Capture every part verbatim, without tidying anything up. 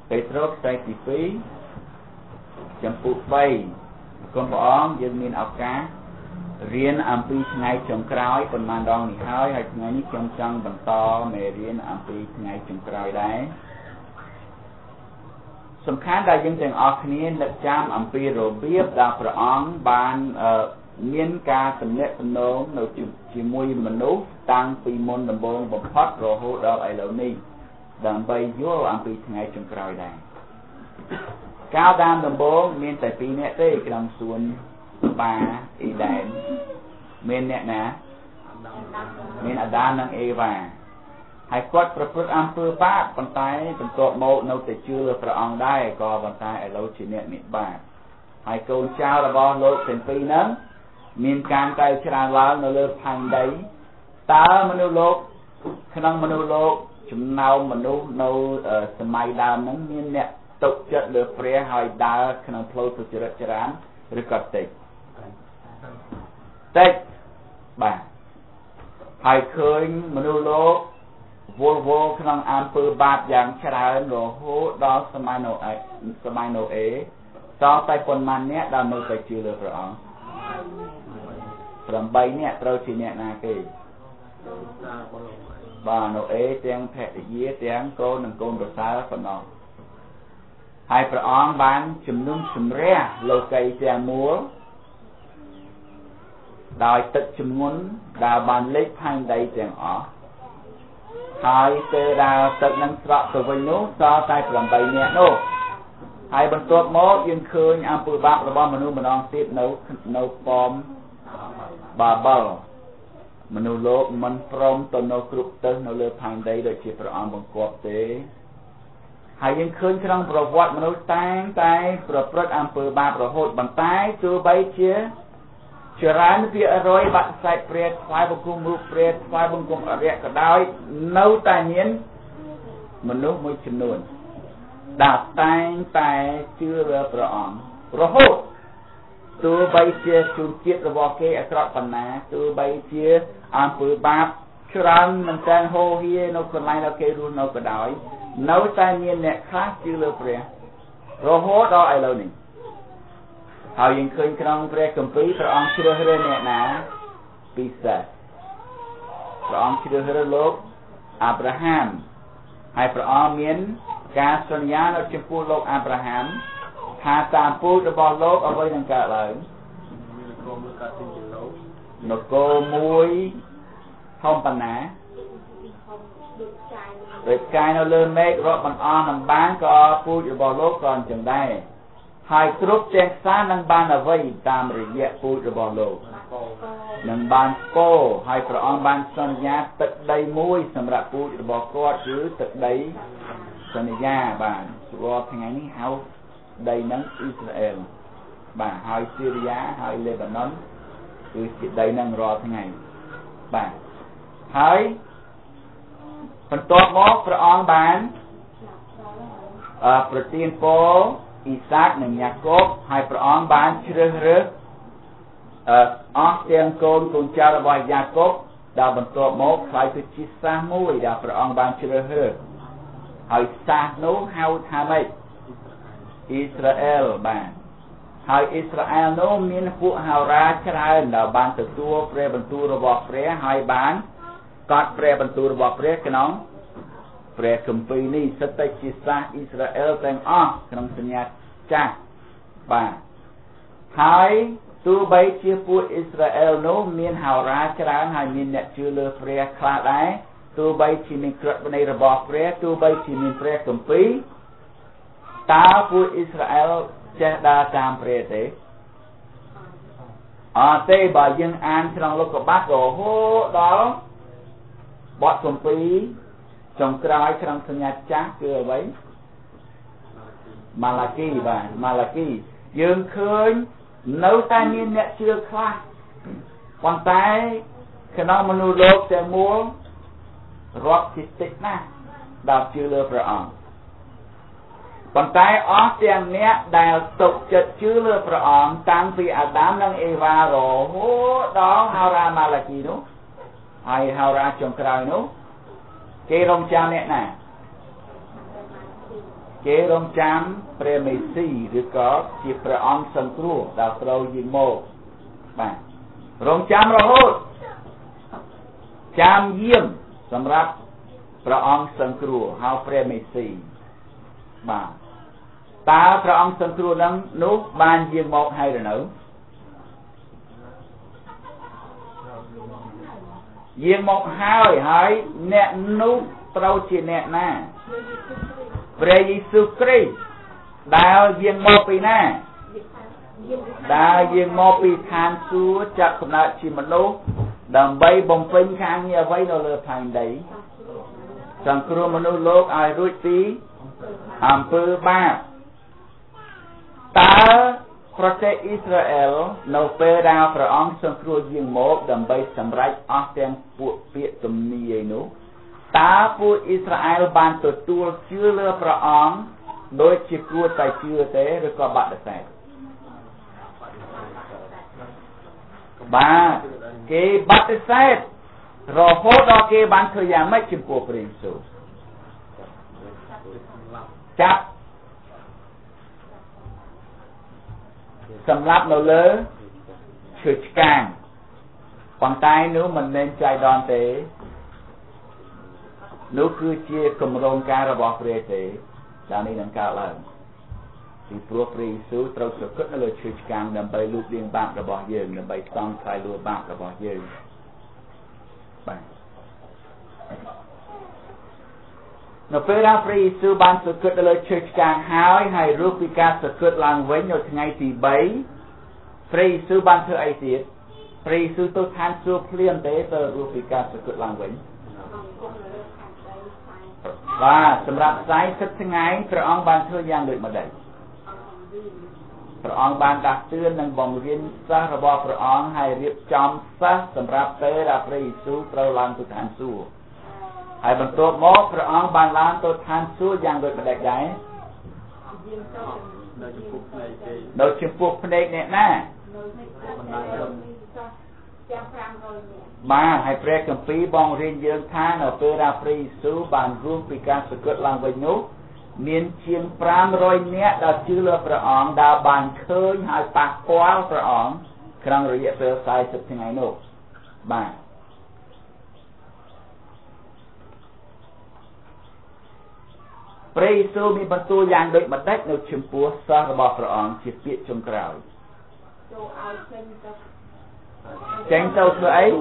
Petrus tay tí phí chấm phụ bay con bỏ dân miền ọc cá riêng âm pi ngày trong cõi còn màn đòn thì hơi hay ngày ní trong trong bằng to mẹ riêng âm pi ngày trong cõi đấyสำคัญได้ยังแต่งออกนี้นักจำอัมพีโรเบียบดาวพระองค์บานเมียนกาสำเร็จสนองเราจุดจิมวยมนุษย์ตั้งปีมนดำบงบพอดโรโหดาวไอเหล่านี้ดังใบยั่วอัมพีไงจงกรอยได้ก้าวดามดำบงเมียนแต่ปีนี้เต้กำลังส่วนปลาอีแดนเมียนเนี่ยนะเมียนอดานนังเอวาให้กดประพฤติอัมเภอบ้าบรรทายเป็นตัวโมโนแต่เชื่อพระองค์ได้ก็บรรทายไอ้เราชีเนี่ยมิบ้าให้โกนเจ้าระบอบโลกเป็นปีนั้นมีการใจชราล้าวในเรื่องพันใดตามนุษย์โลกขนมมนุษย์โลกจุ่มเนามนุษย์ในสมัยดาวนั้นมีเนี่ยตกจัดเดือดเปรี้ยหอยดาวขนมโพลตุจริตจรานหรือกอดติดติดบ้าให้เคยมนุษย์โลกวอลวอลขนมอัมเภอบาดอย่างชราโรโหดอสมัยโนเอสมัยโนเอต่อไปคนมันเนี่ยดาวโนไปชื่อเลยพระองค์พระใบเนี่ยเราชีเนี่ยนาเกย์บาโนเอเตียงแผลเยี่ยเตียงโกนหนึ่งโกนตัวซ้ายแล้วคนนองให้พระองค์บานจุ่มนุ่มจุ่มเรียโลกัยเตียงมัวดาวตึกจุ่มงุ้นดาวบานเล็กพันใดเตียงอ๋อให้เจอดาวตึกนั้นสระตัววินุต่อไปพระใบเนี่ยโนให้บรรทุกโมยังคืนอัมพูบักระบมนุษย์มนองติดโนโนฟอมบาเบลมนุษย์โลกมันพร้อมตัวโนกรุบเตอร์โนเลือพันใดโดยที่พระองค์บังคับเตะให้ยังคืนครั้งประวัติมนุษย์ตายตายประพฤติอัมพูบักประโหดบังตายตัวใบเชี่ยเชื่อร้านที่อร่อยบัดใส่เปรตควายบังคุมรูปเปรตควายบังคุมอะไรก็ได้โน้ตายเนี้ยมนุษย์ไม่จำนวนดาบตายตายชื่อเรือพระองค์ประโหดตัวใบเชี่ยชุนเกียรติบอกเกอตระปัญนาตัวใบเชี่ยอัมพูบักชรันมันแทงโฮเฮียนกคนไรเราเกรู้นกก็ได้โน้ตายเนี้ยเนี่ยคลาสชื่อเรือเปรตประโหดเราไอเราหนึ่งเขายังเคยครองพระกัมพีพระองค์เชื่อเรื่องเนี่ยนะปิศาจพระองค์เชื่อเรื่องโลกอับราฮัมให้พระองค์มีการสัญญาเราจะพูดโลกอับราฮัมหาตามพูดระบอบโลกเอาไว้ดังกล่าวเลยนกโกมวยท่องปัญหาโดยกายเราเริ่มเมฆรถบังอ้อมันบ้านก็พูดระบอบโลกก่อนจึงได้ให้ครบแจ้งสารนังบานเอาไว้ตามระยะพูดระบอบโลกนังบานโป้ให้พระองค์บานสัญญาตึกใดมวยสำหรับพูดระบอบกอดหรือตึกใดสัญญาบานรอทั้งไงนี้เฮาใดนั้นอิสราเอลบานให้ซีเรียให้เลบานอนคือใดนั้นรอทั้งไงบานให้ผลตัวมอกพระองค์บานประเทศโปอิสากหนึ่งยาโกบให้พระองค์บานเชื่อเรื่องออกเตียงโกนกุญแจระบายยาโกบดาวบรรทุกโมกใครคือชิสามุยดาวพระองค์บานเชื่อเรื่องให้ซาโนเฮาทำไมอิสราเอลบานให้อิสราเอลโนมีนผู้ฮาราชราดาวบานตัวเปรย์บรรทุกระบอบเปรย์ให้บานกอดเปรย์บรรทุกระบอบเปรย์กันน้องเปรย์คัมภีร์นี้สเตจิสาอิสราเอลแต่งอ้อขนมสัญญาจ้าบ่าหายตัวใบเชื่อผู้อิสราเอลโน้มีนหาราชราหายมีเนชื่อเลือเปรย์คลาดได้ตัวใบที่มีกระในระบอบเปรย์ตัวใบที่มีเปรย์คัมภีร์ตาผู้อิสราเอลจะได้ตามเปรย์เตะอ๋อเตะบ่ยังอ่านทางโลกบักโอ้โหดอบบอดคัมภีร์จงกลายครั้งสัญญาจ้าเกลือไว้มาลากีบ้านมาลากียืนเคยเนื้อตามีเนี่ยเชื่อคลาวันตายขณะมนุษย์โลกแต่มัวรอดจิตติดนะดาวเชื่อเลือพระองค์วันตายออสเตียนเนี่ยดาวตกจัดเชื่อเลือพระองค์ตั้งปีอาดัมนั่งเอวาโรโหดองฮารามาลากีนู้ไอฮาราจงกลายนู้เกรงจาเนี่ยนะគេរងចាំព្រះមេស៊ីឬក៏ជាព្រះអង្គសង្គ្រោះដែលត្រូវយាងមកបាទរងចាំរហូតចាំយាមសម្រាប់ព្រះអង្គសង្គ្រោះហៅព្រះមេស៊ីបាទតើព្រះអង្គសង្គ្រោះនឹងនោះបានយាងមកហើយឬនៅយាងមកហើយហើយអ្នកនោះត្រូវជាអ្នកណាព្រះយេស៊ូវគ្រីស្ទដែលយាងមកពីណាដែលយាងមកពីឋានសួគ៌ចាត់កំណើតជាមនុស្សដើម្បីបំពេញការងារអ្វីនៅលើផែនដីសង្គ្រោះមនុស្សលោកឲ្យរួចពីអំពើបាបតើប្រទេសអ៊ីស្រាអែលនៅពេលដែលព្រះអង្គសង្គ្រោះយាងមកដើម្បីសម្រេចអស់ទាំងពួកពាក្យទំនាយនោះតើពួកអ៊ីស្រាអែលបានទទួលជឿលើព្រះអង្គដូចជាគួរតែជឿទេឬក៏បដិសេធបាទគេបដិសេធរហូតដល់គេបានធ្វើយ៉ាងម៉េចចំពោះព្រះយេស៊ូវចាប់សម្រាប់នៅលើឈើឆ្កាងប៉ុន្តែនោះមិនមែនចៃដន្យទេនោះគឺជាគម្រោងការរបស់ព្រះទេដែលនេះនឹងកើតឡើងពីព្រោះព្រះយេស៊ូវត្រូវប្រកបនៅលើឈើឆ្កាងដើម្បីលូតលាងបាបរបស់យើងដើម្បីសង្គ្រោះលួបាបរបស់យើងបាទនៅពេលដែលព្រះយេស៊ូវបានប្រកបនៅលើឈើឆ្កាងហើយហើយរស់ពីការប្រកបឡើងវិញនៅថ្ងៃទី3ព្រះយេស៊ូវបានធ្វើអីទៀតព្រះយេស៊ូវទៅឋានសួគ៌ភ្លាមទេទៅរស់ពីការប្រកបឡើងវិញបាទសម្រាប់ខ្សែសិទ្ធថ្ងៃព្រះអង្គបានធ្វើយ៉ាងដូចម្ដេចព្រះអង្គបានដាស់តឿននិងបង្រៀនសិស្សរបស់ព្រះអង្គឲ្យរៀបចំសិស្សសម្រាប់ពេលដែលព្រះយេស៊ូវត្រូវឡើងទៅឋានសួគ៌ហើយបន្ទាប់មកព្រះអង្គបានឡើងទៅឋានសួគ៌យ៉ាងដូចម្ដេចដែរនៅចំពោះភ្នែកអ្នកណាបាទហើយព្រះគម្ពីរបងរៀនយើងថានៅពេលដែលព្រះយេស៊ូវបានរស់ពីការប្រកបឡើងវិញនោះមានជាងfive hundredនាក់ដែលជឿលើព្រះអង្គដែលបានឃើញហើយប៉ះពាល់ព្រះអង្គក្នុងរយៈពេលfortyថ្ងៃនោះបាទព្រះយេស៊ូវមានបន្ទូលយ៉ាងដូចម្ដេចនៅចំពោះសិស្សរបស់ព្រះអង្គជាពាក្យចុងក្រោយចូលឲ្យចេញទៅចេញទៅធ្វើអី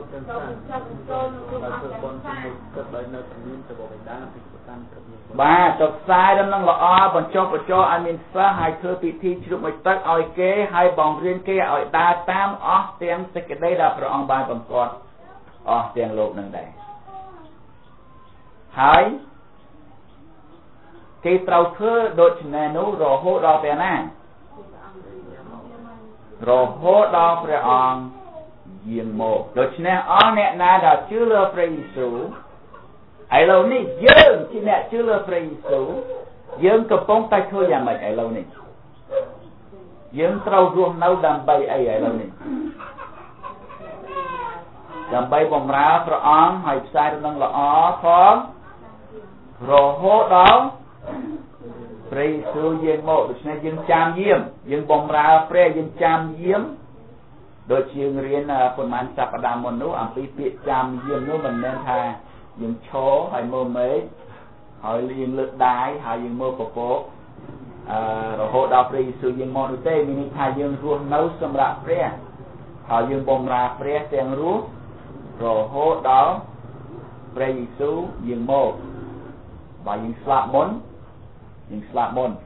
បាទទៅផ្សាយដំណឹងល្អបញ្ចុះបញ្ចោឲ្យមានសិស្សហើយធ្វើពិធីជ្រប់មួយទឹកឲ្យគេហើយបង្រៀនគេឲ្យដើរតាមអស់ទាំងសេចក្តីដែលព្រះអង្គបានបង្គាប់អស់ទាំងលោកនឹងដែរហើយគេត្រូវធ្វើដូច្នេះនោះរហូតដល់ពេលណារហូតដល់ព្រះអង្គយាងមកដូច្នេះអស់អ្នកណាដែលជឿលើព្រះយេស៊ូវឥឡូវនេះយើងជាអ្នកជឿលើព្រះយេស៊ូវយើងកំពុងតែធ្វើយ៉ាងម៉េចឥឡូវនេះយើងត្រូវរស់នៅដើម្បីអីឥឡូវនេះដើម្បីបម្រើព្រះអង្គហើយផ្សាយដំណឹងល្អផងរហូតដល់ព្រះយេស៊ូវយាងមកដូច្នេះយើងចាំយាមយើងបម្រើព្រះយើងចាំយាមដូចជារៀនប៉ុន្មានសប្តាហ៍មុននោះអំពីពាក្យចាំយាមនោះមិនមែនថាយើងឈរហើយមើលមេឃហើយយើងលើកដៃហើយយើងមើលពពកអឺរហូតដល់ព្រះយេស៊ូវយាងមកនោះទេមានន័យថាយើងរស់នៅសម្រាប់ព្រះហើយយើងបម្រើព្រះទាំងរស់រហូតដល់ព្រះយេស៊ូវយាងមកបើយើងស្លាប់មុនយើងស្លាប់មុន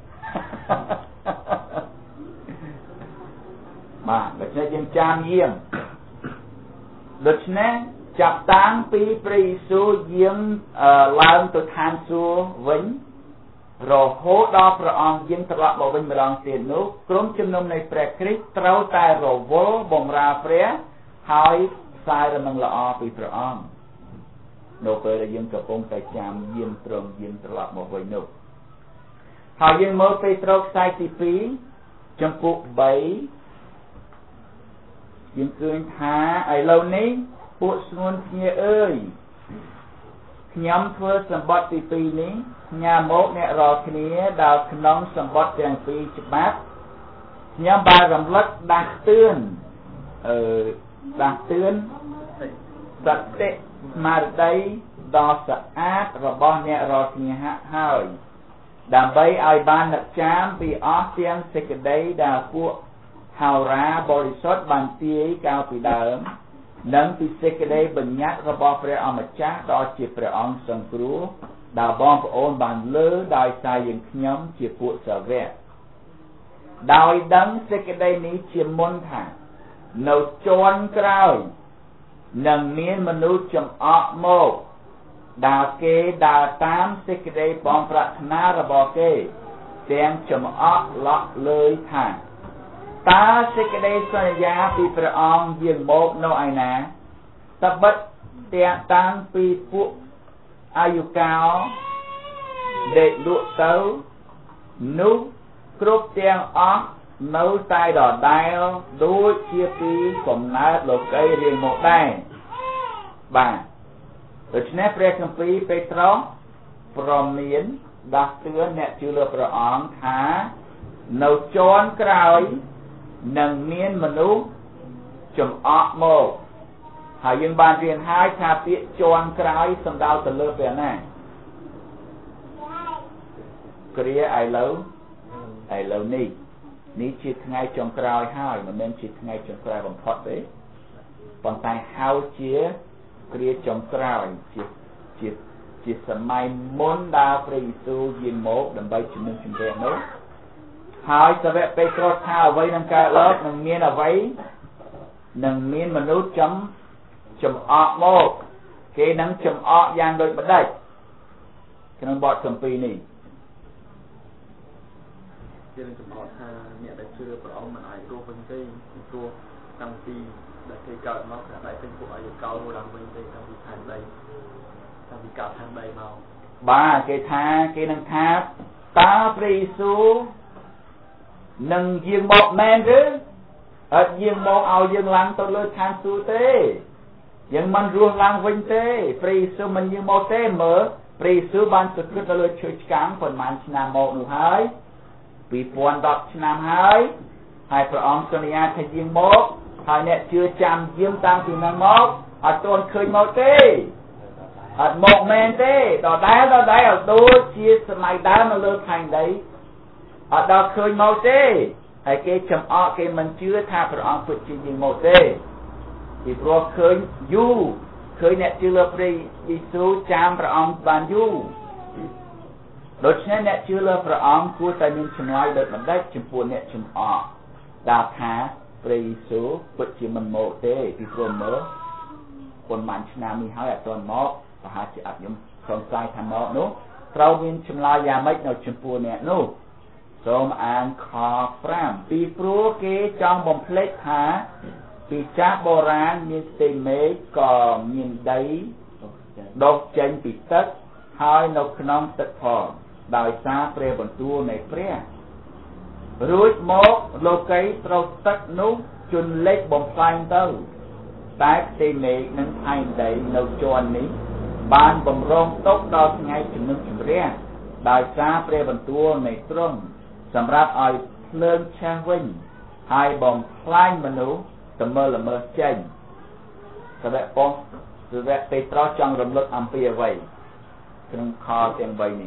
បាទដូច្នេះយើងចាំយាមដូច្នេះចាប់តាំងពីព្រះយេស៊ូវយាងឡើងទៅឋានសួគ៌វិញរហូតដល់ព្រះអង្គយាងត្រឡប់មកវិញម្ដងទៀតនោះក្រុមជំនុំនៃព្រះគ្រីស្ទត្រូវតែរវល់បម្រើព្រះហើយផ្សាយដំណឹងល្អពីព្រះអង្គនៅពេលដែលយើងកំពុងតែចាំយាមត្រង់យាងត្រឡប់មកវិញនោះហើយយើងមើលពេត្រុសខ្សែទីtwoចំពុកthreeយើងឃើញថាឥឡូវនេះពួកស្ងួនភ្ញាអើយខ្ញុំធ្វើសម្បត្តិទីពីរនេះញ៉ាមកអ្នករាល់គ្នាដល់ក្នុងសម្បត្តិទាំងពីរច្បាប់ខ្ញុំបានរំលឹកដាស់តឿនអឺដាស់តឿនសតិស្មារតីដ៏ស្អាតរបស់អ្នករាល់គ្នាហើយដើម្បីឲ្យបាននឹកចាំពីអស់ទាំងសេចក្តីដែលពួកហោរាបរិសុទ្ធបានទាយកាលពីដើមនិងពីសេចក្តីបញ្ញត្តិរបស់ព្រះអម្ចាស់ដ៏ជាព្រះអង្គសង្គ្រោះដែលបងប្អូនបានលើដោយសារយើងខ្ញុំជាពួកសាវកដោយដឹងសេចក្តីនេះជាមុនថានៅជាន់ក្រោយនឹងមានមនុស្សចំអកមកដើរគេដើរតាមសេចក្តីបងប្រាថ្នារបស់គេទាំងចំអកលក់លើយថាតើសេចក្តីសន្យាពីព្រះអង្គយាងមកនៅឯណាតបិតទាំងតាំងពីពួកអាយុកាលដេកលក់ទៅនោះគ្រប់ទាំងអស់នៅតែដដែលដូចជាពីកំណើតលោកីរៀងមកដែរបាទដូច្នេះព្រះគម្ពីរពេត្រុសព្រមានដាស់តឿនអ្នកជឿលើព្រះអង្គថានៅជាន់ក្រោយនឹងមានមនុស្សចំអកមកហើយយើងបានរៀនហើយថាពាក្យជាន់ក្រោយសំដៅទៅលើពេលណាគ្រាឥឡូវឥឡូវនេះនេះជាថ្ងៃចុងក្រោយហើយមិនមែនជាថ្ងៃចុងក្រោយបំផុតទេប៉ុន្តែហៅជាគ្រាចុងក្រោយជាជាជាសម័យមុនដែលព្រះយេស៊ូវយាងមកដើម្បីជំនុំជម្រះនោះហើយសាវកពេត្រុសថាអ្វីនឹងកើតឡើងនឹងមានអ្វីនឹងមានមនុស្សចំចំអកមកគេនឹងចំអកយ៉ាងដូចម្ដេចក្នុងបទគម្ពីរនេះយើងចំអកថាអ្នកដែលជឿព្រះអង្គមិនអាចរស់វិញទេព្រោះតាំងពីដែលគេកើតមកតែតែពេញពួកអាយុកោរឡើងវិញទេតាំងពីឋានដីតាំងពីកើតឋានដីមកបាទគេថាគេនឹងថាតើព្រះយេស៊ូវនឹងយាងមកមែនឬអត់យាងមកឲ្យយើងឡើងទៅលើឋានសួគ៌ទេយើងមិនរស់ឡើងវិញទេព្រះយេស៊ូវមិនយាងមកទេមើលព្រះយេស៊ូវបានប្រព្រឹត្តទៅលើឈើឆ្កាំងប៉ុន្មានឆ្នាំមកនោះហើយពីរពាន់ដប់ឆ្នាំហើយហើយព្រះអង្គសន្យាថាយាងមកហើយអ្នកជឿចាំយាងតាំងពីនឹងមកអត់ទាន់ឃើញមកទេអត់មកមែនទេដដែលដដែលដូចជាសម័យដើមនៅលើផែនដីអត់ដល់ឃើញមកទេហើយគេចំអកគេមិនជឿថាព្រះអង្គពិតជាយាងមកទេពីព្រោះឃើញយូរឃើញអ្នកជឿលើព្រះយេស៊ូវចាំព្រះអង្គបានយូរដូច្នេះអ្នកជឿលើព្រះអង្គគួរតែមានចម្លើយដូចបណ្ដេចចំពោះអ្នកចំអកដែលថាព្រះយេស៊ូវពិតជាមិនមកទេពីព្រោះមើលប៉ុន្មានឆ្នាំនេះហើយអត់ទាន់មកប្រហែលជាអត់ខ្ញុំសង្ស័យថាមកនោះត្រូវមានចម្លើយយ៉ាងម៉េចនៅចំពោះអ្នកនោះសូមអានខប្រាំពីព្រោះគេចង់បំភ្លេចថាពីចាស់បុរាណមានស្ទេមេឃក៏មានដីដុះចេញពីទឹកហើយនៅក្នុងទឹកផងដោយសារព្រះបន្ទូលនៃព្រះរួចមកលោកីត្រូវទឹកនោះជន់លិចបំផ្លាញទៅតែផ្ទៃមេឃនិងផែនដីនៅជាន់នេះបានបំរុងទុកដល់ថ្ងៃជំនុំជម្រះដោយសារព្រះបន្ទូលនៃទ្រង់សម្រាប់ឲ្យភ្លើងឆេះវិញហើយបំផ្លាញមនុស្សទៅមើលល្មើសចេញសាវកប៉ុស្តិ៍សាវកពេត្រុសចង់រំលឹកអំពីអ្វីក្នុងខទាំងបីនេះ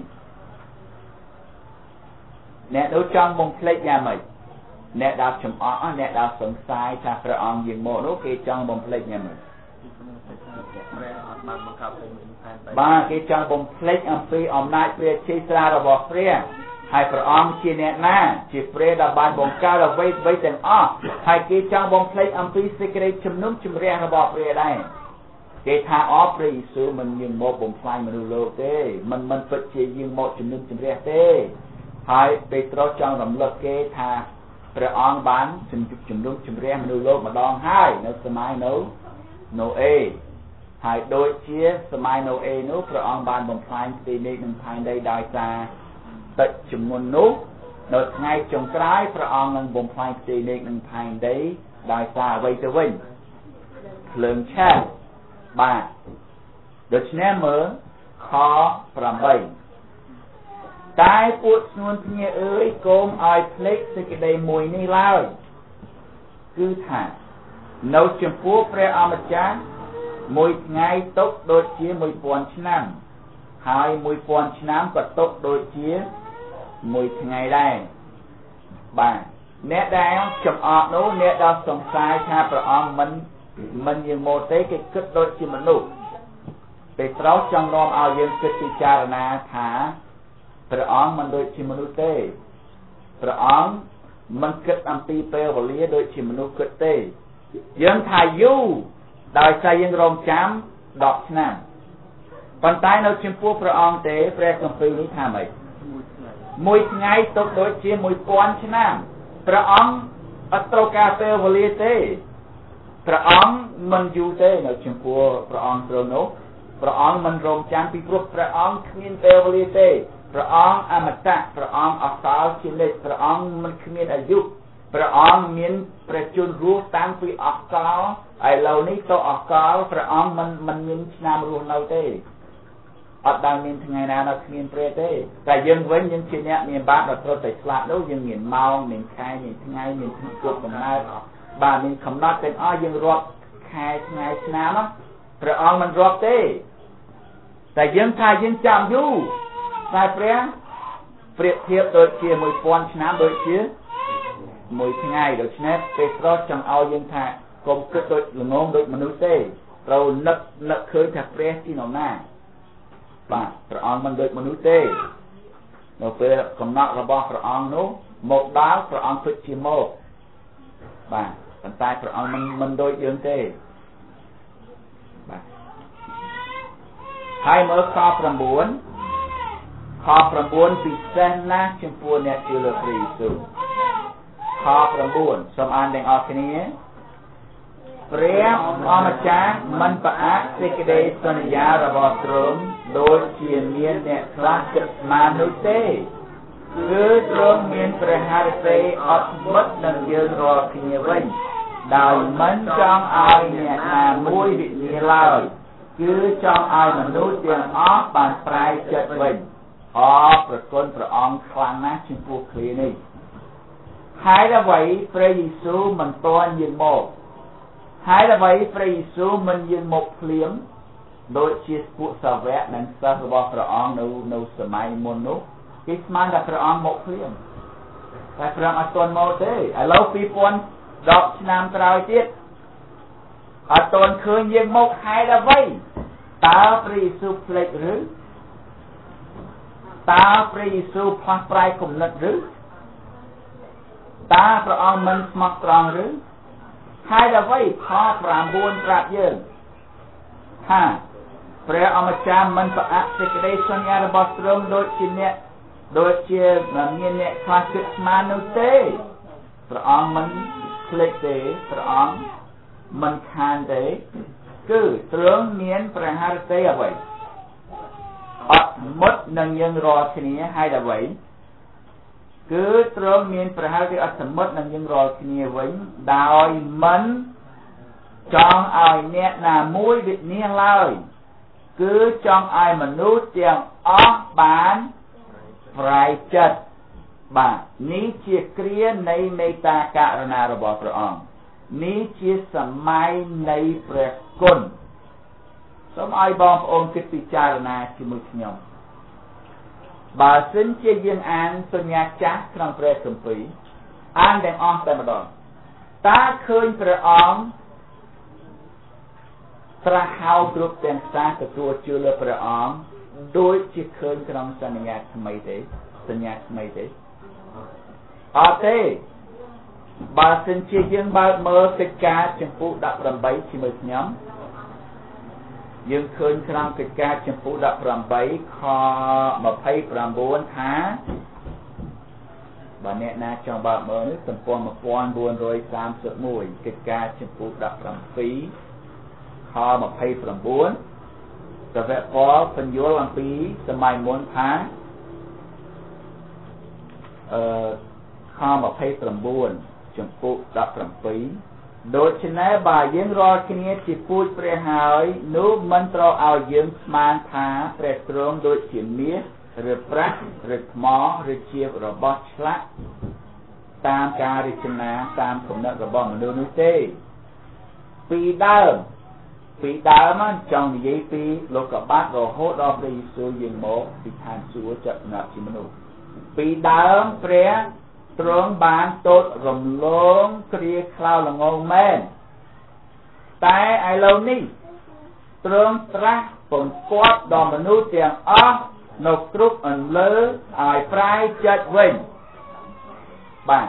អ្នកនោះចង់បំភ្លេចយ៉ាងម៉េចអ្នកដែលចំអកអ្នកដែលសង្ស័យថាព្រះអង្គយាងមកនោះគេចង់បំភ្លេចយ៉ាងម៉េចព្រះអត់បានបង្កើតឲ្យមានផែនដីបាទគេចង់បំភ្លេចអំពីអំណាចព្រះជ័យស្រារបស់ព្រះហើយព្រះអង្គជាអ្នកណាជាព្រះដែលបានបង្កើតអ្វីៗទាំងអស់ហើយគេចង់បំភ្លេចអំពីសេចក្តីជំនុំជម្រះរបស់ព្រះដែរគេថាអបព្រះយេស៊ូវមិនយាងមកបំផ្លាញមនុស្សលោកទេមិនមិនពិតជាយាងមកជំនុំជម្រះទេហើយពេត្រុសចង់រំលឹកគេថាព្រះអង្គបានជំនុំជំនុំជម្រះមនុស្សលោកម្ដងហើយនៅសម័យនៅណូអេហើយដូចជាសម័យណូអេនោះព្រះអង្គបានបំផ្លាញផ្ទៃមេឃនិងផែនដីដោយសារទឹកជំនន់នោះនៅថ្ងៃចុងក្រោយព្រះអង្គនឹងបំផ្លាញផ្ទៃមេឃនិងផែនដីដោយសារអ្វីទៅវិញភ្លើងឆេះបាទដូច្នេះមើលខខប្រាំបីតែពួកស្នួនភ្ញាអើយកុំឲ្យភ្លេចសេចក្តីមួយនេះឡើយគឺថានៅចំពោះព្រះអម្ចាស់មួយថ្ងៃຕົកដូចជាមួយពាន់ឆ្នាំហើយមួយពាន់ឆ្នាំក៏ຕົកដូចជាមួយថ្ងៃដែរបាទអ្នកដែលចំអកនោះអ្នកដែលសង្ស័យថាព្រះអង្គមិនមិនយ៉ាងម៉ូទេគេគិតដូចជាមនុស្សពេលត្រូវចង់នាំឲ្យយើងគិតពិចារណាថាព្រះអង្គមិនដូចជាមនុស្សទេព្រះអង្គមិនគិតអំពីពេលវេលាដូចជាមនុស្សគិតទេយើងថាយូរដោយសារយើងរងចាំដប់ឆ្នាំប៉ុន្តែនៅចំពោះព្រះអង្គទេព្រះគម្ពីរនេះថាម៉េចមួយថ្ងៃទុកដូចជាមួយពាន់ឆ្នាំព្រះអង្គអត់ត្រូវការពេលវេលាទេព្រះអង្គមិនយូរទេនៅចំពោះព្រះអង្គត្រង់នោះព្រះអង្គមិនរងចាំពីព្រោះព្រះអង្គគ្មានពេលវេលាទេព្រះអង្គអមតៈព្រះអង្គអកលជានិច្ចព្រះអង្គមិនគ្មានអាយុព្រះអង្គមានព្រះជន្មរស់តាំងពីអកលឥឡូវនេះទៅអកលព្រះអង្គមិនមិនមានឆ្នាំរស់នៅទេអត់ដែលមានថ្ងៃណាដែលគ្មានព្រះទេតែយើងវិញយើងជាអ្នកមានបាបដល់ត្រូវតែស្លាប់នោះយើងមានម៉ោងមានខែមានថ្ងៃមានគ្រប់កំណើតបាទមានកំណត់ទាំងអស់យើងរាប់ខែថ្ងៃឆ្នាំណាព្រះអង្គមិនរាប់ទេតែយើងថាយើងចាំយូរតែព្រះប្រៀបធៀបដូចជាមួយពាន់ឆ្នាំដូចជាមួយថ្ងៃដូច្នេះពេលត្រចង់ឲ្យយើងថាកុំគិតដូចល្ងងដូចមនុស្សទេត្រូវនឹកនឹកឃើញថាព្រះជានរណាបាទព្រះអង្គមិនដូចមនុស្សទេនៅពេលកំណត់របស់ព្រះអង្គនោះមកដល់ព្រះអង្គពិតជាមកបាទប៉ុន្តែព្រះអង្គមិនមិនដូចយើងទេបាទហើយមើលខប្រាំបួនខប្រាំបួនពិសេសណាស់ចំពោះអ្នកជឿលើព្រះយេស៊ូវខប្រាំបួនសូមអានទាំងអស់គ្នាព្រះអម្ចាស់មិនផ្អាកសេចក្តីសន្យារបស់ទ្រង់ដូចជាមានអ្នកខ្លះគិតស្មាននោះទេគឺទ្រង់មានព្រះハរតីអត់មុតនឹងយើងរាល់គ្នាវិញដោយមិនចង់ឲ្យអ្នកណាមួយវិនាសឡើយគឺចង់ឲ្យមនុស្សទាំងអស់បានប្រែចិត្តវិញអរប្រគុណព្រះអង្គខ្លាំងណាស់ចំពោះគ្រានេះហើយអ្វីព្រះយេស៊ូវមិនទាន់យាងមកហើយអ្វីព្រះយេស៊ូវមិនយាងមកភ្លាមដូចជាពួកសាវកនិងសិស្សរបស់ព្រះអង្គនៅនៅសម័យមុននោះគេស្មានថាព្រះអង្គមកភ្លាមតែព្រះអង្គអត់ទាន់មកទេឥឡូវពីរពាន់ដប់ឆ្នាំក្រោយទៀតអត់ទាន់ឃើញយាងមកហេតុអ្វីតើព្រះយេស៊ូវភ្លេចឬតើព្រះយេស៊ូវផ្លាស់ប្រែគំនិតឬតើព្រះអង្គមិនស្មោះត្រង់ឬហើយអ្វីខប្រាំបួនប្រាប់យើងថាព្រះអម្ចាស់មិនផ្អាកសេចក្តីសន្យារបស់ទ្រង់ដូចជាអ្នកដូចជាមានអ្នកខ្លះគិតស្មាននោះទេព្រះអង្គមិនភ្លេចទេព្រះអង្គមិនខានទេគឺទ្រង់មានព្រះハរតីអ្វីអត់មុតនឹងយើងរាល់គ្នាហើយអ្វីគឺទ្រង់មានព្រះハរតីអត់សមុទ្រនឹងយើងរាល់គ្នាវិញដោយមិនចង់ឲ្យអ្នកណាមួយវិនាសឡើយគឺចង់ឲ្យមនុស្សទាំងអស់បានប្រែចិត្តបាទនេះជាគ្រានៃមេត្តាករុណារបស់ព្រះអង្គនេះជាសម័យនៃព្រះគុណសូមឲ្យបងប្អូនគិតពិចារណាជាមួយខ្ញុំបើសិនជាយើងអានសញ្ញាចាស់ក្នុងព្រះគម្ពីរអានទាំងអស់តែម្ដងតើឃើញព្រះអង្គត្រាស់ហៅគ្រប់ទាំងសាសទទួលជឿលើព្រះអង្គដូចជាឃើញក្នុងសញ្ញាថ្មីទេសញ្ញាថ្មីទេអត់ទេបើសិនជាយើងបើកមើលកិច្ចការចំពោះដប់ប្រាំបីជាមួយខ្ញុំយើងឃើញក្នុងកិច្ចការចំពោះដប់ប្រាំបីខម្ភៃប្រាំបួនថាបើអ្នកណាចង់បើកមើលនេះទំព័រmột nghìn bốn trăm ba mươi mốtកិច្ចការចំពោះដប់ប្រាំពីរខម្ភៃប្រាំបួនសាវកពលបញ្យល់អំពីសម័យមុនថាអឺខម្ភៃប្រាំបួនចំពោះដប់ប្រាំពីរដូច្នេះបើយើងរាល់គ្នាជាពូជព្រះហើយនោះមិនត្រូវឲ្យយើងស្មានថាព្រះទ្រង់ដូចជាមាសឬប្រាក់ឬថ្មឬជារបស់ឆ្លាក់តាមការរចនាតាមគំនិតរបស់មនុស្សនោះទេពីដើមពីដើមចង់និយាយពីលោកកបាត់រហូតដល់ព្រះយេស៊ូវយាងមកពីឋានសួគ៌ចាប់ណាត់ជាមនុស្សពីដើមព្រះទ្រង់បានទតរំលងគ្រាខ្លោល្ងងមែនតែឥឡូវនេះទ្រង់ត្រាស់ពំពាត់ដល់មនុស្សទាំងអស់នៅគ្រប់អន្លើឲ្យប្រែចិត្តវិញបាទ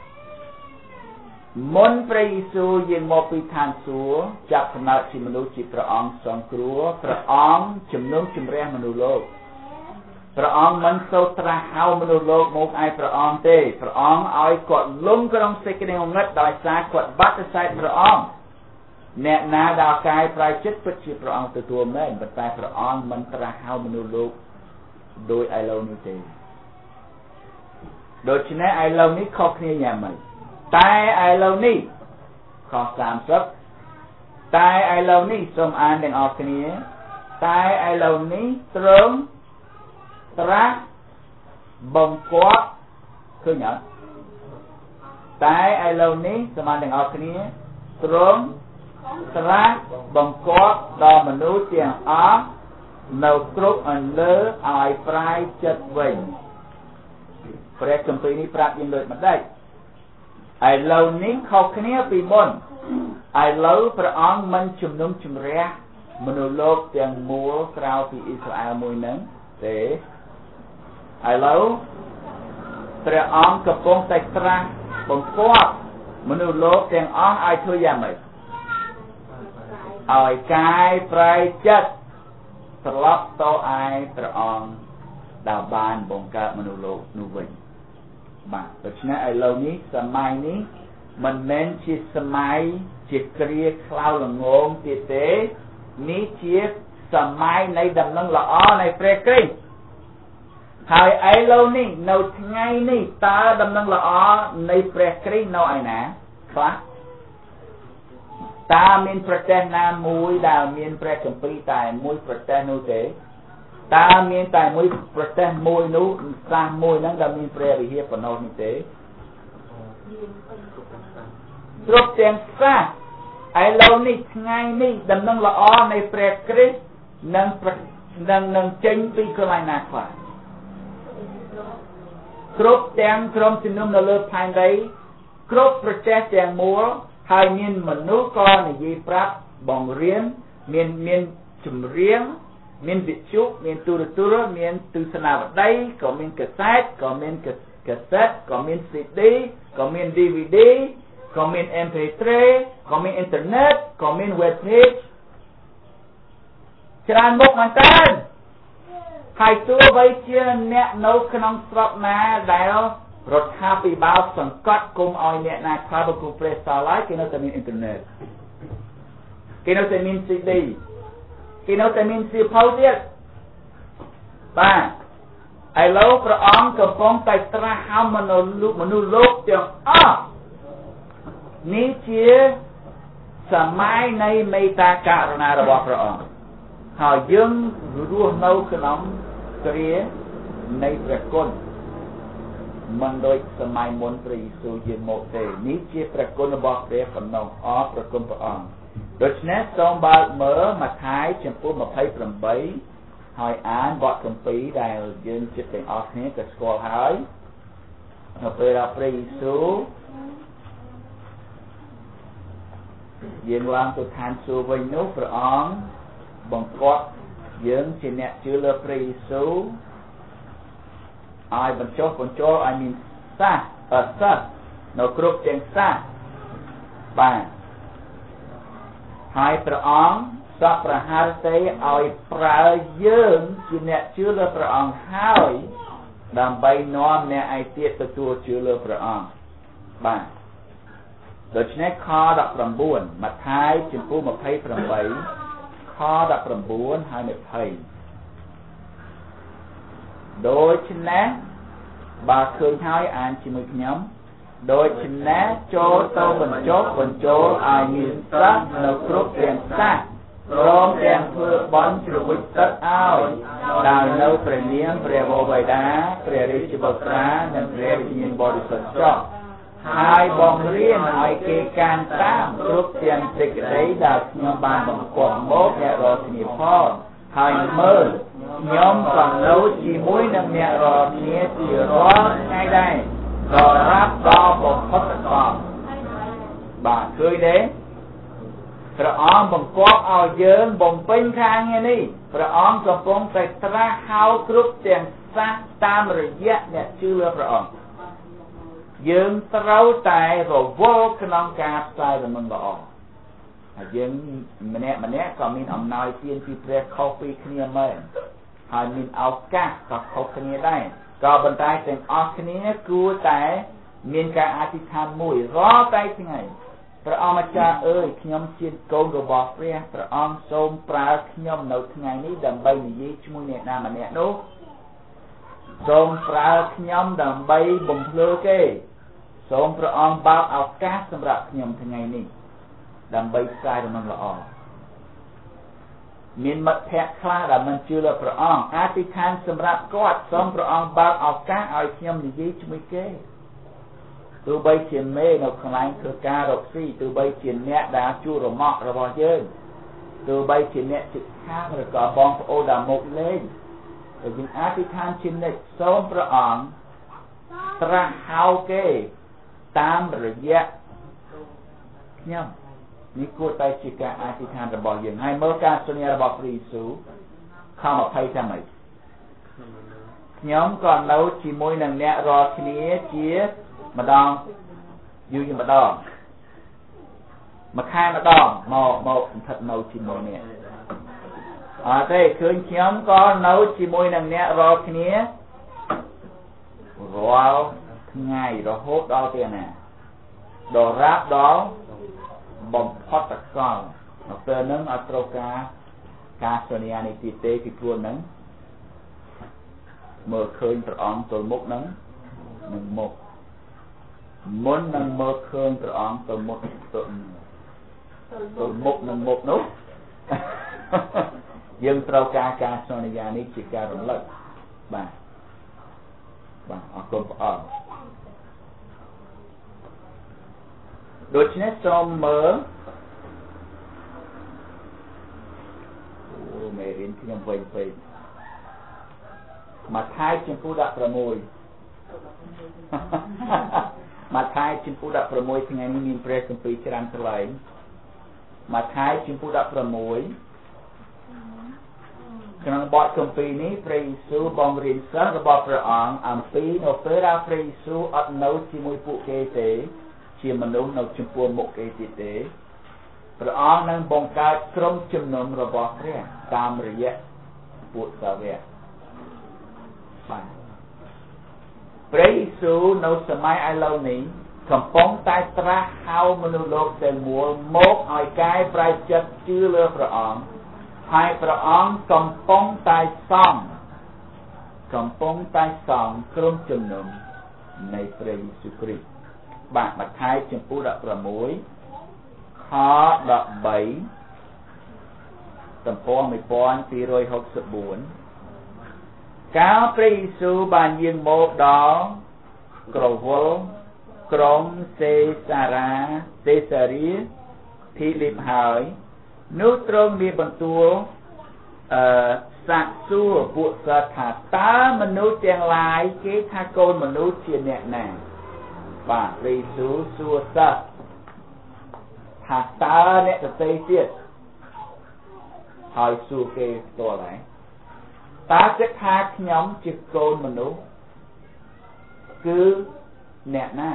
មុនព្រះយេស៊ូវយាងមកពីឋានសួគ៌ចាប់កំណើតជាមនុស្សជាព្រះអង្គសង្គ្រោះព្រះអង្គជំនុំជម្រះមនុស្សលោកព្រះអង្គមិនសូវត្រាស់ហៅមនុស្សលោកមកឯព្រះអង្គទេព្រះអង្គឲ្យគាត់លំក្នុងសេចក្តីងងឹតដោយសារគាត់បាត់ទៅសេតព្រះអង្គអ្នកណាដែលកាយប្រែចិត្តពិតជាព្រះអង្គទទួលមែនប៉ុន្តែព្រះអង្គមិនត្រាស់ហៅមនុស្សលោកដោយឥឡូវនេះទេដូច្នេះឥឡូវនេះខុសគ្នាយ៉ាងម៉េចតែឥឡូវនេះខុសសាមសិបតែឥឡូវនេះសូមអានទាំងអស់គ្នាតែឥឡូវនេះត្រង់ត្រាស់បង្គាប់ឃើញអត់តែឥឡូវនេះសូមអានទាំងអស់គ្នាត្រង់ត្រាស់បង្គាប់ដល់មនុស្សទាំងអស់នៅគ្រប់អន្លើឲ្យប្រែចិត្តវិញព្រះគម្ពីរនេះប្រាប់យើងដូចម្ដេចឥឡូវនេះខុសគ្នាពីមុនឥឡូវព្រះអង្គមិនជំនុំជម្រះមនុស្សលោកទាំងមូលក្រៅពីអ៊ីស្រាអែលមួយហ្នឹងទេឥឡូវព្រះអង្គកំពុងតែត្រាស់បង្គាប់មនុស្សលោកទាំងអស់ឲ្យធ្វើយ៉ាងម៉េចឲ្យកាយប្រែចិត្តត្រឡប់ទៅឯព្រះអង្គដែលបានបង្កើតមនុស្សលោកនោះវិញបាទដូច្នេះឥឡូវនេះសម័យនេះមិនមែនជាសម័យជាគ្រាខ្លោល្ងងទៀតទេនេះជាសម័យនៃដំណឹងល្អនៃព្រះគ្រីស្ទហើយឥឡូវនេះនៅថ្ងៃនេះតើដំណឹងល្អនៃព្រះគ្រីស្ទនៅឯណាខ្លះតើមានប្រទេសណាមួយដែលមានព្រះគម្ពីរតែមួយប្រទេសនោះទេតើមានតែមួយប្រទេសមួយនោះសាសមួយហ្នឹងដែលមានព្រះវិហារប៉ុណ្ណោះនេះទេគ្រប់ទាំងសាសឥឡូវនេះថ្ងៃនេះដំណឹងល្អនៃព្រះគ្រីស្ទនឹងនឹងនឹងចេញពីកន្លែងណាខ្លះគ្រប់ទាំងក្រុមជំនុំនៅលើផែនដីគ្រប់ប្រទេសទាំងមូលហើយមានមនុស្សក៏និយាយប្រាប់បង្រៀនមានមានចម្រៀងមានវិទ្យុមានទូរទស្សន៍មានទស្សនាវដ្តីក៏មានកាសែតក៏មានកាសែតក៏មាន ស៊ី ឌី ក៏មាន ឌី វី ឌី ក៏មាន អេម ភី ទ្រី ក៏មានអ៊ីនធឺណិតក៏មាន web page ច្រើនមុខមែនតើហើយទោះបីជាអ្នកនៅក្នុងស្រុកណាដែលរដ្ឋាភិបាលសង្កត់គុំឲ្យអ្នកណាខ្លះបកគូព្រះសាឡាយគេនៅតែមានអ៊ីនធឺណិតគេនៅតែមាន ស៊ី ឌី គេនៅតែមានសៀវភៅទៀតបាទឥឡូវព្រះអង្គកំពុងតែត្រាស់ហៅមនុស្សលោកមនុស្សលោកទាំងអស់នេះជាសម័យនៃមេត្តាករុណារបស់ព្រះអង្គហើយយើងរស់នៅក្នុងគ្រានៃព្រះគុណមិនដូចសម័យមុនព្រះយេស៊ូវយាងមកទេនេះជាព្រះគុណរបស់ព្រះប៉ុណ្ណោះអរព្រះគុណព្រះអង្គដូច្នេះសូមបើកមើលម៉ាថាយចំពោះម្ភៃប្រាំបីហើយអានបទគម្ពីរដែលយើងជិតទាំងអស់គ្នាក៏ស្គាល់ហើយនៅពេលដែលព្រះយេស៊ូវយាងឡើងទៅឋានសួគ៌វិញនោះព្រះអង្គបង្គាប់យើងជាអ្នកជឿលើព្រះយេស៊ូវឲ្យបញ្ចុះបញ្ចូលឲ្យមានសាសអសិទ្ធនៅគ្រប់ទាំងសាសបាទហើយព្រះអង្គសពប្រហារទេឲ្យប្រើយើងជាអ្នកជឿលើព្រះអង្គហើយដើម្បីនាំអ្នកឯទៀតទទួលជឿលើព្រះអង្គបាទដូច្នេះខដប់ប្រាំបួនម៉ាថាយចំពោះម្ភៃប្រាំបីខដប់ប្រាំបួនហើយម្ភៃដូច្នេះបើឃើញហើយអានជាមួយខ្ញុំโดยชนะโจโตบรรจบบรรจบอายินสักนกรุกเรียนสักรวมแรงเพื่อบอลจุวิตัดอ้อยดาวเนื้อเปรียเนียมเปรียโบไวดาเปรียริจิบกราและเปรียวิญญาณบริสุทธิ์จอบหายบองเรียนหายเกการตามรุกเตียนสิกได้ดาวขยมบานบังกวมโมกแห่รอสนิพ่อหายเมื่อขยมก่อนรู้จีมุ้ยนำเนี่ยรอเนี้ยจีร้อนง่ายได้รอรับรอบงพดกอบบ่าเคยเด้พระองค์บังคับเอาเยินบ่งเป็นทางไงนี่พระองค์ทรงปรงใส่ตราเฮาครุบเตียงซักตามระยะเนี่ยชื่อเรือพระองค์เยินเต้าแต่รวอลขนองกาบใส่ระมึงบ่ออกเยินมันเนี่ยมันเนี่ยก็มีอำนาจเตียนที่เปรียบเข้าปีขึ้นยังไงหายมีเอาก้ากับเขาขึ้นยังได้ก็บรรดาเสียงออกขึ้นนี้กูแต่มีการอธิษฐานมุ่ยรอใจยังไงพระองค์มาจ้าเอ้ยขยมเชียนโกงกบบอกเรียพระองค์ทรงปราขยมในทั้งไงนี้ดำใบมียี่ชั่วโมงเนี่ยนามันเนี่ยนู้ทรงปราขยมดำใบบ่มเพลือเกทรงพระองค์บ่าวเอาก้าสำหรับขยมทั้งไงนี้ดำใบใส่ดำมันละออมีมัดแพะคลาดำมันชื่อละพระองค์อธิษฐานสำหรับกอดทรงพระองค์บ่าวเอาก้าเอาขยมมียี่ชั่วโมงเกตัวใบเชียนเมย์เราขลายคือการกซี่ตัวใบเชียนเนี้ยดาจูระมอกระบอเยินตัวใบเชียนเนี้ยจิตข้างหรือกอบองโอดามุกเล่นแต่จึงอธิษฐานชินเนตส้มพระองค์ตระเฮาเกตามระยะเนี่ยนี่กูไปจิกาอธิษฐานระบอเยินให้เมื่อการสุญญาระบอปรีสูเข้ามาภัยทำไมย้อมก่อนเราจีมวยหนังเนี้ยรอทีนี้เจี๊ยมาดองอยู่ยังมาดองมาค่ายมาดองมอมอถัดเนาชิมวยเนี่ยอ่าแต่คืนเขียมก็เนาชิมวยนั่งเนี่ยรอทีนี้รอง่ายรอโหดรอเตียนน่ะดอรับดอบ่มพอดตะกอนเตือนนึงอัตโรกาการส่วนยาในติเตที่ครัวนั้นเมื่อคืนประอองตัวมุกนั้นหนึ่งมุกมุนนังเมื่อคืนประอองตัวมุกตัวตัวมุกนังมุกนู้ยังตรากาการส่วนยาในจิตการหลักบ่าบ่าออกตัวประอองโดยเฉพาะสมเมื่อโอ้เมรินที่ยังไปไปมาท้ายจิมพูดักประมวยมาท้ายจิมพูดักประมวยที่ไงนี่มีเปรสปีจรันสลายมาท้ายจิมพูดักประมวยขณะบอดคำปีนี้พระเยซูบองเรียนสารบอพระองค์อัมปีโนเปราพระเยซูอัดโนจิมวยปุเกเตเชียมนุษย์โนจิมพูมุกเกติเตพระองค์นั้นบงการกรมจุมนุมระบอบเรียตามระยะปุตสาวะพระเยซูในสมัยไอเหล่านี้คำปองตายตราเฮามนุษย์โลกแต่มัวโมกอ้อยกายปลายจัดชื่อเลือพระองค์ให้พระองค์คำปองตายซ่องคำปองตายซ่องกลุ่มจุ่มนุมในพระเยซูคริสต์บาทมาท้ายจมพูดประมวยข้อดอกใบตำปองไม่ปอนสี่ร้อยหกสิบบุญก้าวพระเยซูบานยิงโมกดอกรวลกรมเซซาราเซซารีที่ลิบหายนุตรงมีบรรตัวสักสู้บุษถาตามนุษย์แจงลายเกทาโกนมนุษย์เชียนเนี่ยแน่บ่าพระเยซูสู้สักหาตาเนี่ยจะเตยเสียดหายสู้เกตัวไหนตาจะทาขยมจิตโกนมนุษย์คือแน่หน้า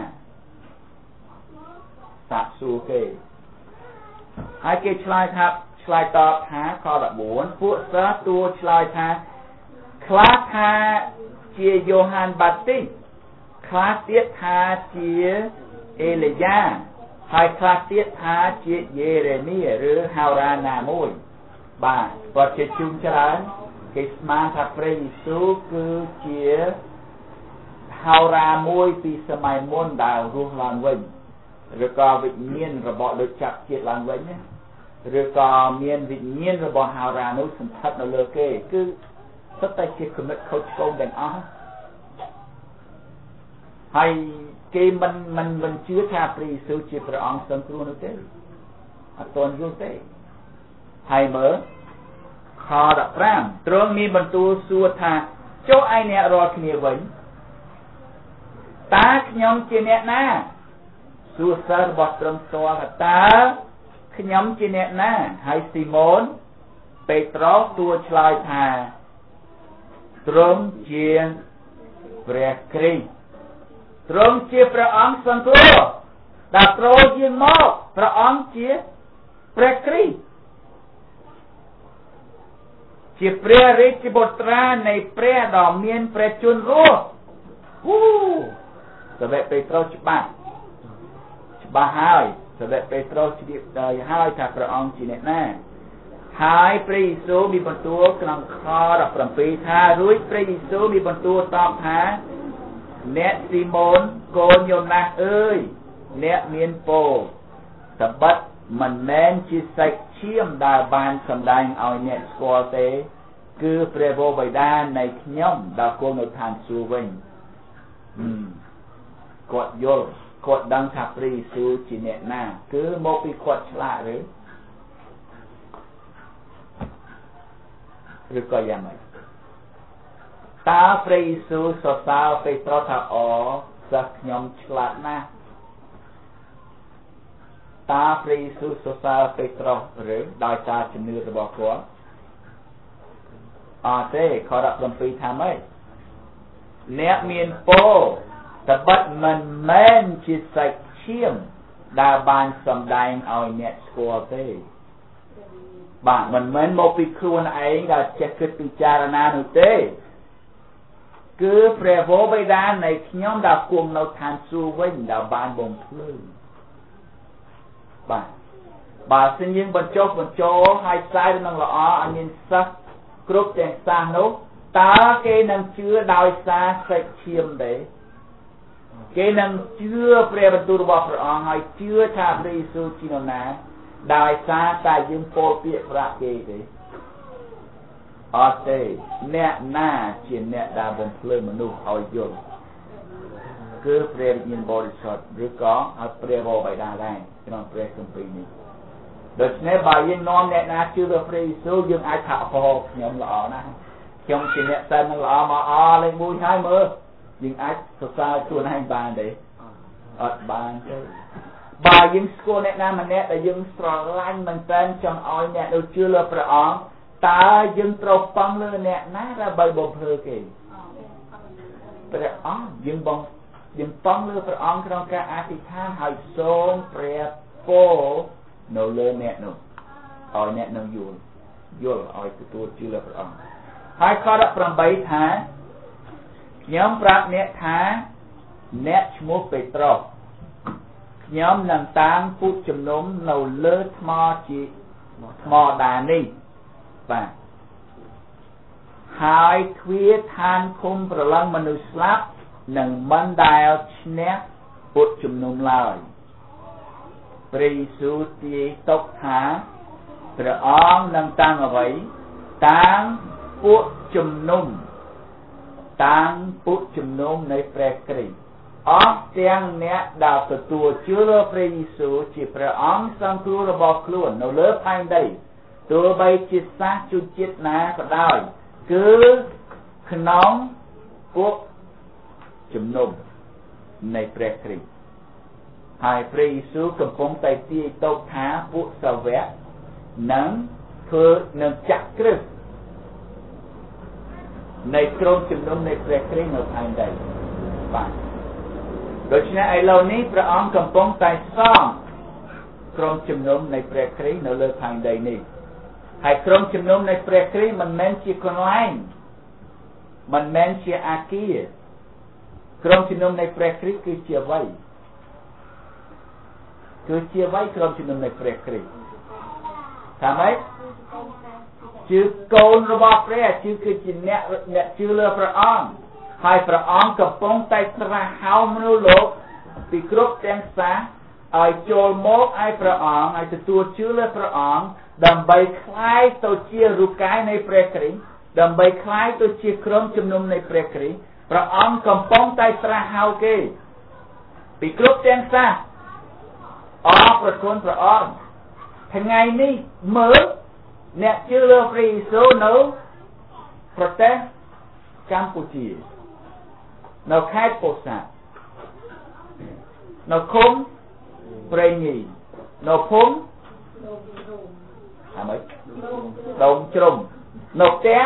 สักสู้เกให้เกชลายทับชลายตอบหาคอระบุนผู้เสือตัวชลายทาคลาทาเจียโยฮันบัตติคลาเตียทาเจียเอเลียาให้คลาเตียทาเจียเยเรมีหรือฮารานามุยบ่าปอดเจจุนชลายกิสมาทับพระเยซูคือเจียฮហៅរាមួយពីសម័យមុនដែលរស់ឡើងវិញឬក៏វិញ្ញាណរបស់ដូចចាប់ជាតិឡើងវិញណាឬក៏មានវិញ្ញាណរបស់ហៅរានោះសន្ធិដ្ឋនៅលើគេគឺសុទ្ធតែជាគំនិតខុសឆ្គងទាំងអស់ហើយគេមិនមិនមិនជឿថាព្រះយេស៊ូវជាព្រះអង្គសង្គ្រោះនោះទេអត់ទាន់យល់ទេហើយមើលខដប់ប្រាំទ្រង់មានបន្ទូលសួរថាចុះឯអ្នករាល់គ្នាវិញតើខ្ញុំជាអ្នកណាសួរសិស្សរបស់ទ្រង់ផ្ទាល់ថាតើខ្ញុំជាអ្នកណាហើយស៊ីម៉ូនពេត្រុសទូលឆ្លើយថាទ្រង់ជាព្រះគ្រីស្ទទ្រង់ជាព្រះអង្គសង្គ្រោះដែលទ្រង់យាងមកព្រះអង្គជាព្រះគ្រីស្ទជាព្រះរាជបុត្រានៃព្រះដ៏មានព្រះជន្មរស់ហ៊ូសវៈពេត្រុសច្បាស់ច្បាស់ហើយសវៈពេត្រុសជ្រាបដល់ហើយថាព្រះអង្គជាអ្នកណាហើយព្រះយេស៊ូវមានបន្ទូលក្នុងខដប់ប្រាំពីរថារួចព្រះយេស៊ូវមានបន្ទូលតបថាអ្នកស៊ីម៉ូនកូនយ៉ូណាសអើយអ្នកមានពរត្បិតមិនមែនជាសាច់ឈាមដែលបានសម្ដែងឲ្យអ្នកស្គាល់ទេគឺព្រះវរបិតានៃខ្ញុំដែលគង់នៅឋានសួគ៌វិញគាត់យល់គាត់ដឹងថាព្រះយេស៊ូវជាអ្នកណាគឺមកពីគាត់ឆ្លាតឬឬក៏យ៉ាងម៉េចតើព្រះយេស៊ូវសរសើរពេត្រុសថាអូសិស្សខ្ញុំឆ្លាតណាស់តើព្រះយេស៊ូវសរសើរពេត្រុសឬដោយសារជំនឿរបស់គាត់អត់ទេខដប់ប្រាំពីរថាម៉េចអ្នកមានពរត្បិតមិនមែនជាសាច់ឈាមដែលបានសម្ដែងឲ្យអ្នកស្គាល់ទេបាទមិនមែនមកពីខ្លួនឯងដែលចេះគិតពិចារណានោះទេគឺព្រះវរបិតានៃខ្ញុំដែលគង់នៅឋានសួគ៌វិញដែលបានបំភ្លឺបាទបើសិនយើងបញ្ចុះបញ្ចូលឲ្យផ្សាយនឹងល្អឲ្យមានសិស្សគ្រប់ទាំងសាសនោះតើគេនឹងជឿដោយសារសាច់ឈាមទេគេនឹងជឿព្រះបន្ទូលរបស់ព្រះអង្គហើយជឿថាព្រះយេស៊ូវជានរណាដោយសារតែយើងពោលពាក្យប្រាក់គេទេអត់ទេអ្នកណាជាអ្នកដែលបំភ្លឺមនុស្សឲ្យយល់គឺព្រះវិញ្ញាណបរិសុទ្ធឬក៏ឲ្យព្រះវរបិតាដែរក្នុងព្រះគម្ពីរនេះដូច្នេះបើយើងនាំអ្នកណាជឿលើព្រះយេស៊ូវយើងអាចថាអូខ្ញុំល្អណាស់ខ្ញុំជាអ្នកសិននឹងល្អមកអលេខមួយហើយមើលយើងអាចសរសើរខ្លួនឯងបានទេអត់បានទេបើយើងស្គាល់អ្នកណាម្នាក់ដែលយើងស្រឡាញ់មែនតើចង់ឲ្យអ្នកនោះជឿលើព្រះអង្គតើយើងត្រូវប៉ង់លើអ្នកណាដើម្បីបំភ្លឺគេព្រះអង្គយើងបងយើងប៉ង់លើព្រះអង្គក្នុងការអធិដ្ឋានហើយសូមព្រះពរនៅលើអ្នកនោះឲ្យអ្នកនោះយល់យល់ឲ្យទទួលជឿលើព្រះអង្គហើយខដប់ប្រាំបីថាខ្ញុំប្រាប់អ្នកថាអ្នកឈ្មោះពេត្រុសខ្ញុំនឹងតាំងពុជជំនុំនៅលើថ្មជាថ្មដានេះបាទហើយទ្វារឋានឃុំប្រឡឹងមនុស្សស្លាប់នឹងមិនដែលឈ្នះពុជជំនុំឡើយព្រះយេស៊ូវទាយទុកថាព្រះអង្គនឹងតាំងអ្វីតាំងពុជជំនុំតាំងពុជជំនុំនៃព្រះគ្រីស្ទអស់ទាំងអ្នកដែលទទួលជឿលើព្រះយេស៊ូវជាព្រះអង្គសង្គ្រោះរបស់ខ្លួននៅលើផែនដីទោះបីជាសាសជនជាតិណាក៏ដោយគឺក្នុងពុជជំនុំនៃព្រះគ្រីស្ទហើយព្រះយេស៊ូវកំពុងតែទាយទុកថាពួកសាវកនឹងធ្វើនឹងចាក់គ្រឹះនៃក្រុមជំនុំនៃព្រះគ្រីស្ទនៅផែនដីបាទដូច្នេះឥឡូវនេះព្រះអង្គកំពុងតែសង់ក្រុមជំនុំនៃព្រះគ្រីស្ទនៅលើផែនដីនេះហើយក្រុមជំនុំនៃព្រះគ្រីស្ទមិនមែនជាកន្លែងមិនមែនជាអាគារក្រុមជំនុំនៃព្រះគ្រីស្ទគឺជាអ្វីគឺជាអ្វីក្រុមជំនុំនៃព្រះគ្រីស្ទថាម៉េចជាកូនរបស់ព្រះជាគឺជាអ្នកអ្នកជឿលើព្រះអង្គហហើយព្រះអង្គកំពុងតែត្រាស់ហៅមនុស្សលោកពីគ្រប់ទាំងសាសឲ្យចូលមកឲ្យព្រះអង្គឲ្យទទួលជឿលើព្រះអង្គដើម្បីคล้ายទៅជារូបកាយនៃព្រះគ្រីស្ទដើម្បីคล้ายទៅជាក្រុមជំនុំនៃព្រះគ្រីស្ទព្រះអង្គកំពុងតែត្រាស់ហៅគេពីគ្រប់ទាំងសាសអរប្រគុណព្រះអង្គថ្ងៃនេះមើលអ្នកជឿលើព្រះយេស៊ូវនៅប្រទេសកម្ពុជានៅខេត្តពោធិ៍សាត់នៅឃុំព្រៃញីនៅភូមិអាម៉េចដងជ្រុំនៅផ្ទះ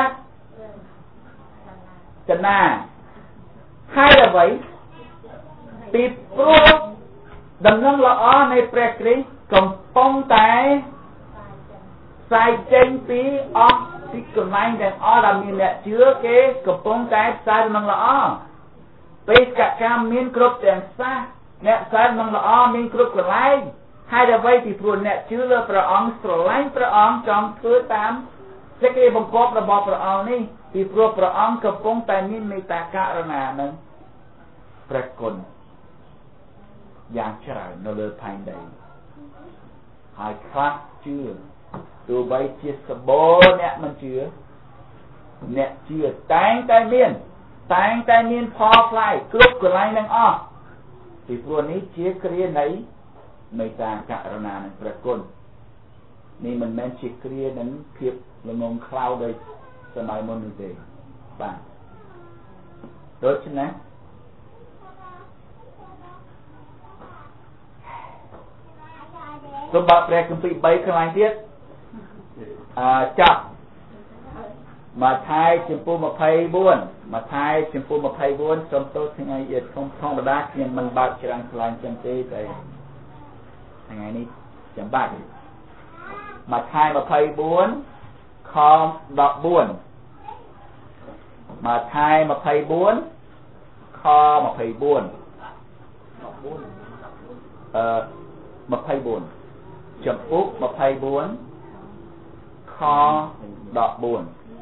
កណាហើយអ្វីពីព្រោះដំណឹងល្អនៃព្រះគ្រីស្ទកំពុងតែផ្សាយចេញពីអស់ទីកន្លែងទាំងអស់ដែលមានអ្នកជឿគេកំពុងតែផ្សាយដំណឹងល្អបេសកកម្មមានគ្រប់ទាំងសាសអ្នកផ្សាយដំណឹងល្អមានគ្រប់កន្លែងហើយអ្វីពីព្រោះអ្នកជឿលើព្រះអង្គស្រឡាញ់ព្រះអង្គចង់ធ្វើតាមសេចក្តីបង្គាប់របស់ព្រះអង្គនេះពីព្រោះព្រះអង្គកំពុងតែមានមេត្តាករុណានឹងព្រះគុណយ៉ាងច្រើននៅលើផែនដីហើយខ្លះជឿទោះបីជាសបោអ្នកមិនជឿអ្នកជឿតែងតែមានតែងតែមានផលផ្លែគ្រប់កន្លែងទាំងអស់ពីព្រោះនេះជាគ្រានៃមេត្តាករុណានឹងព្រះគុណនេះមិនមែនជាគ្រានឹងភាពល្ងងខ្លៅដោយសម័យមុននោះទេបាទដូច្នេះសម្បត្តិព្រះគម្ពីរបីកន្លែងទៀតអឺចាប់ម៉ាថាយចំពោះម្ភៃបួនម៉ាថាយចំពោះម្ភៃបួនសូមទោសថ្ងៃយធំធម្មតាខ្ញុំមិនបើកច្រើនខ្លាំងចឹងទេតែថ្ងៃនេះចាំបាច់ម៉ាថាយម្ភៃបួនខដប់បួនម៉ាថាយម្ភៃបួនខម្ភៃបួនអឺម្ភៃបួនចំពុកម្ភៃបួនខដប់បួន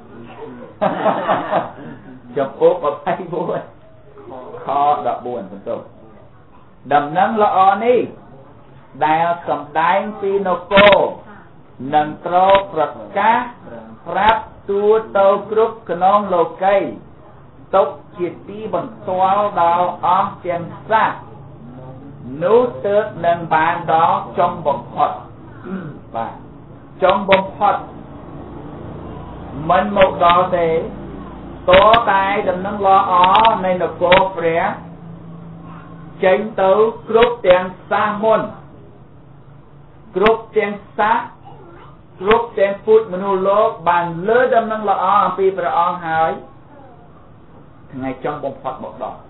ចំពុកម្ភៃបួនខដប់បួនបន្ទប់ដំណឹងល្អនេះដែលសម្ដែងពីនគរនឹងត្រូវប្រកាសប្រាប់ទូទៅគ្រប់ក្នុងលោកីទុកជាទីបន្ទាល់ដល់អស់ទាំងសាសនោះទើបនឹងបានដល់ចុងបំផុតបាទចុងបំផុតមិនមកដល់ទេតតែដំណឹងល្អនៃនគរព្រះចេញទៅគ្រប់ទាំងសាសមុនគ្រប់ទាំងសាសគ្រប់ទាំងពូជមនុស្សលោកបានលើដំណឹងល្អអំពីព្រះអង្គហើយថ្ងៃចុងបំផុតមកដល់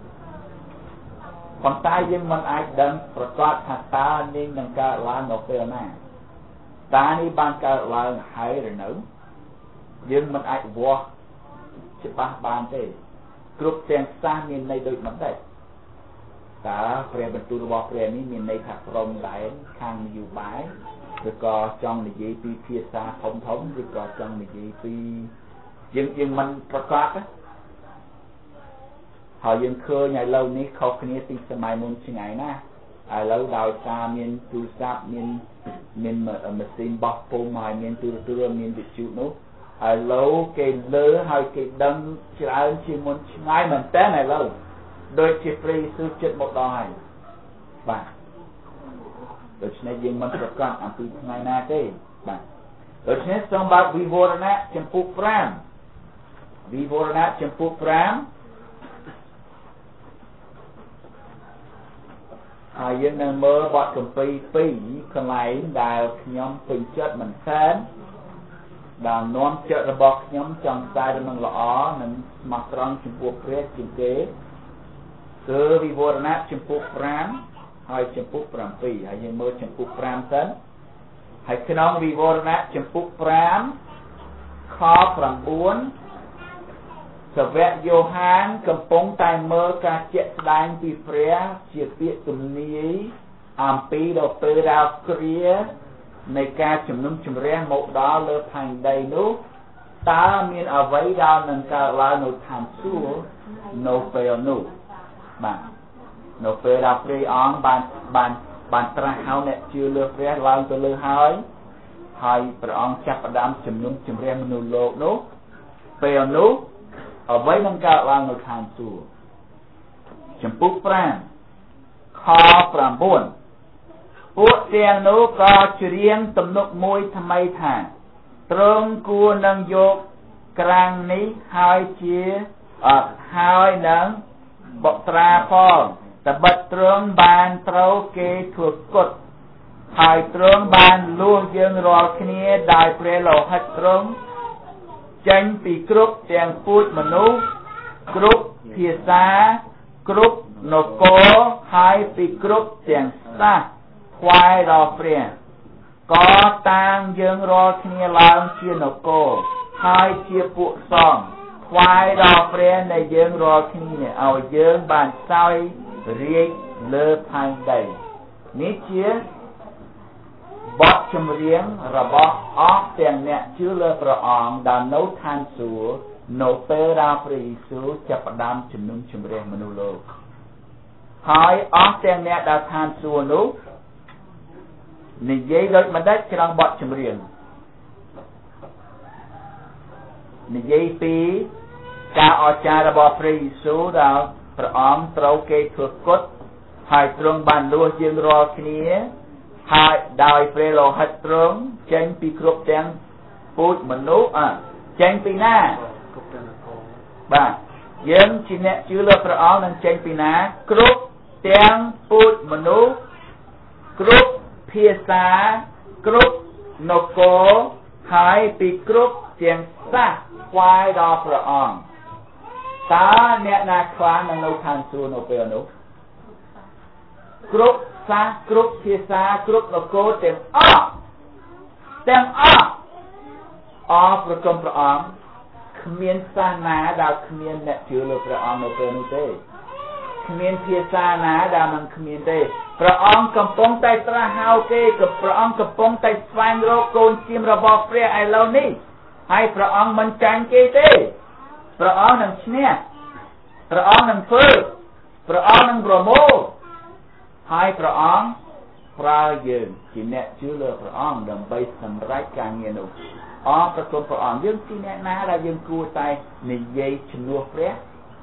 ប៉ុន្តែយើងមិនអាចដឹងប្រកាសថាតើនាងនឹងកើតឡើងនៅពេលណាតើនេះបានកើតឡើងហើយឬនៅយើងមិនអាចវាស់ច្បាស់បានទេគ្រប់ទាំងសាសមានន័យដូចមិនដែរតើព្រះបន្ទូលរបស់ព្រះនេះមានន័យថាព្រមដែនខាងនយោបាយឬក៏ចង់និយាយពីភាសាធំធំឬក៏ចង់និយាយពីយើងយើងមិនប្រកាសហើយយើងឃើញឥឡូវនេះខុសគ្នាពីសម័យមុនឆ្ងាយណាស់ឥឡូវដោយសារមានទូរស័ព្ទមានមានម៉ាស៊ីនបោះពុម្ពហើយមានទូរទស្សន៍មានវិទ្យុនោះឥឡូវគេលើហើយគេដឹងច្រើនជាងមុនឆ្ងាយមែនតើឥឡូវដូចជាព្រះយេស៊ូវចិត្តមកដល់ហើយបាទដូច្នេះយើងមិនប្រកាសអំពីថ្ងៃណាទេបាទដូច្នេះសូមបើកវិវរណៈចំពុកប្រាំវិវរណៈចំពុកប្រាំហើយយើងនឹងមើលបទគម្ពីរពីរកន្លែងដែលខ្ញុំពេញចិត្តមិនខានដែលនាំចិត្តរបស់ខ្ញុំចង់ផ្សាយដំណឹងល្អនិងស្មោះត្រង់ចំពោះព្រះជាងគេគឺវិវរណៈចំពុកប្រាំហើយចំពុកប្រាំពីរហើយយើងមើលចំពុកប្រាំសិនហើយក្នុងវិវរណៈចំពុកប្រាំខប្រាំបួនសាវកយ៉ូហានកំពុងតែមើលការជាក់ស្ដែងពីព្រះជាពាក្យទំនាយអំពីដល់ពេលរាគ្រានៃការជំនុំជម្រះមកដល់លើផែនដីនោះតើមានអ្វីដែលនឹងកើតឡើងនៅឋានសួគ៌នៅពេលនោះបាទនៅពេលដែលព្រះអង្គបានបានបានត្រាស់ហៅអ្នកជឿលើព្រះឡើងទៅលើហើយហើយព្រះអង្គចាប់ផ្ដើមជំនុំជម្រះមនុស្សលោកនោះពេលនោះអ្វីនឹងកើតឡើងនៅខាងសួគ៌ចំពុកប្រាំខប្រាំបួនពួកទាំងនោះក៏ច្រៀងទំនុកមួយថ្មីថាទ្រង់គួរនឹងយកក្រាំងនេះហើយជាអត់ហើយនឹងបុត្រាផងត្បិតទ្រង់បានត្រូវគេធ្វើគុតហើយទ្រង់បានលួសយើងរាល់គ្នាដោយព្រះលោហិតទ្រង់ចេញពីគ្រប់ទាំងពូជមនុស្សគ្រប់ភាសាគ្រប់នគរហើយពីគ្រប់ទាំងសាសថ្វាយដល់ព្រះក៏តាំងយើងរាល់គ្នាឡើងជានគរហើយជាពួកសង្ឃថ្វាយដល់ព្រះនៃយើងរាល់គ្នាឲ្យយើងបានសោយរាជលើផែនដីនេះជាបទចម្រៀងរបស់អស់ទាំងអ្នកជឿលើព្រះអង្គដែលនៅឋានសួគ៌នៅពេលដែលព្រះយេស៊ូវចាប់ផ្ដើមជំនុំជម្រះមនុស្សលោកហើយអស់ទាំងអ្នកដែលឋានសួគ៌នោះនិយាយដូចម្ដេចក្នុងបទចម្រៀងនិយាយពីការអស្ចារ្យរបស់ព្រះយេស៊ូវដែលព្រះអង្គត្រូវគេធ្វើគុតហើយទ្រង់បានលួសយើងរាល់គ្នាហើយដោយព្រះលោហិតទ្រង់ចេញពីគ្រប់ទាំងពូជមនុស្សអ่ะចេញពីណាគ្រប់ទាំងនគរបាទយើងជាអ្នកជឿលើព្រះអង្គនឹងចេញពីណាគ្រប់ទាំងពូជមនុស្សគ្រប់ភាសាគ្រប់នគរហើយពីគ្រប់ទាំងសាសថ្វាយដល់ព្រះអង្គតើអ្នកណាខ្លាំងនឹងនៅឋានសួគ៌នៅពេលនោះគ្រប់សាសគ្រប់ភាសាគ្រប់នគរទាំងអស់ទាំងអស់អរប្រគំព្រះអង្គគ្មានសាសនាដែលគ្មានអ្នកជឿលើព្រះអង្គនៅពេលនោះទេគ្មានភាសាណាដែលមិនគ្មានទេព្រះអង្គកំពុងតែត្រាស់ហៅគេក៏ព្រះអង្គកំពុងតែស្វែងរកកូនជៀមរបស់ព្រះឥឡូវនេះហើយព្រះអង្គមិនចាញ់គេទេព្រះអង្គនឹងឈ្នះព្រះអង្គនឹងធ្វើព្រះអង្គនឹងប្រមូលហើយព្រះអង្គប្រើយើងជាអ្នកជឿលើព្រះអង្គដើម្បីសម្រេចការងារនោះអរប្រគំព្រះអង្គយើងជាអ្នកណាដែលយើងគួរតែនិយាយជំនួសព្រះ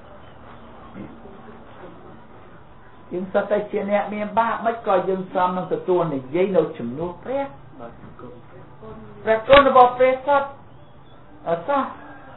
យើងសត្វតែជាអ្នកមានបាបមិនក៏យើងសមនឹងទទួលនិយាយនៅជំនួសព្រះព្រះគុណរបស់ព្រះសត្វអត់សោះ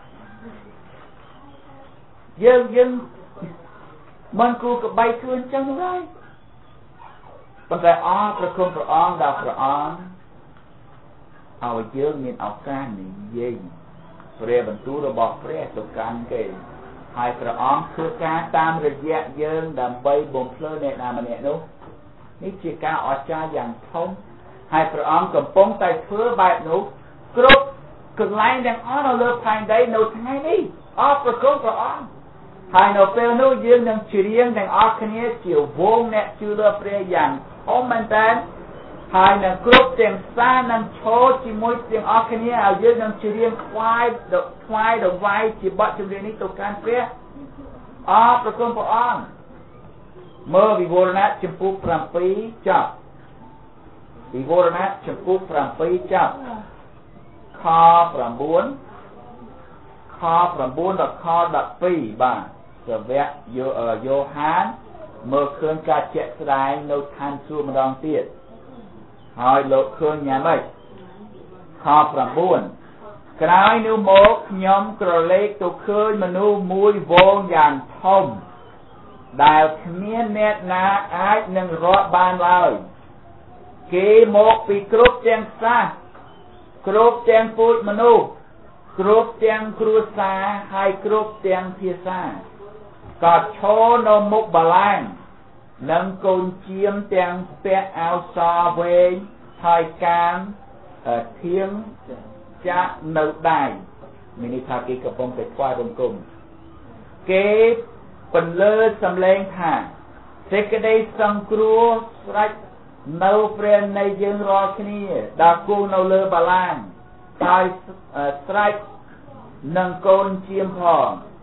យើងយើងមិនគួរក្បៃខ្លួនចឹងទេប៉ុន្តែអរប្រគុណព្រះអង្គដែលព្រះអង្គឲ្យយើងមានឱកាសនិយាយព្រះបន្ទូលរបស់ព្រះទៅកាន់គេហើយព្រះអង្គធ្វើការតាមរយៈយើងដើម្បីបំភ្លឺអ្នកណាម្នាក់នោះនេះជាការអស្ចារ្យយ៉ាងធំហើយព្រះអង្គកំពុងតែធ្វើបែបនោះគ្រប់កន្លែងទាំងអស់នៅលើផែនដីនៅថ្ងៃនេះអរប្រគុណព្រះអង្គហើយនៅពេលនោះយើងនឹងច្រៀងទាំងអស់គ្នាជាវងអ្នកជឿលើព្រះយ៉ាងធំមែនតើហើយនឹងគ្រប់ទាំងសានឹងឈរជាមួយទាំងអស់គ្នាឲ្យយើងនឹងច្រៀងខ្វាយថ្វាយដង្វាយជាបទចម្រៀងនេះទៅកាន់ព្រះអរប្រគុណព្រះអង្គមើលវិវរណៈចំពុកប្រាំពីរចប់វិវរណៈចំពុកប្រាំពីរចប់ខប្រាំបួនខប្រាំបួនដល់ខដប់ពីរបាទសាវកយ៉ូហានមើលឃើញការជាក់ស្ដែងនៅឋានសួគ៌ម្ដងទៀតហើយលោកឃើញយ៉ាងម៉េចខប្រាំបួនក្រោយនោះមកខ្ញុំក្រឡេកទៅឃើញមនុស្សមួយវងយ៉ាងធំដែលគ្មានអ្នកណាអាចនឹងរាប់បានឡើយគេមកពីគ្រប់ទាំងសាសគ្រប់ទាំងពូជមនុស្សគ្រប់ទាំងគ្រួសារហើយគ្រប់ទាំងភាសាក៏ឈរនៅមុខបល្ល័ង្កនិងកូនជៀមទាំងពាក់អាវសវែងហើយកាមធៀងចាក់នៅដៃមានន័យថាគេកំពុងតែថ្វាយបង្គំគេបន្លឺសំឡេងថាសេចក្តីសង្គ្រោះស្រេចនៅព្រះនៃយើងរាល់គ្នាដែលគង់នៅលើបល្ល័ង្កហើយស្រេចនឹងកូនជៀមផង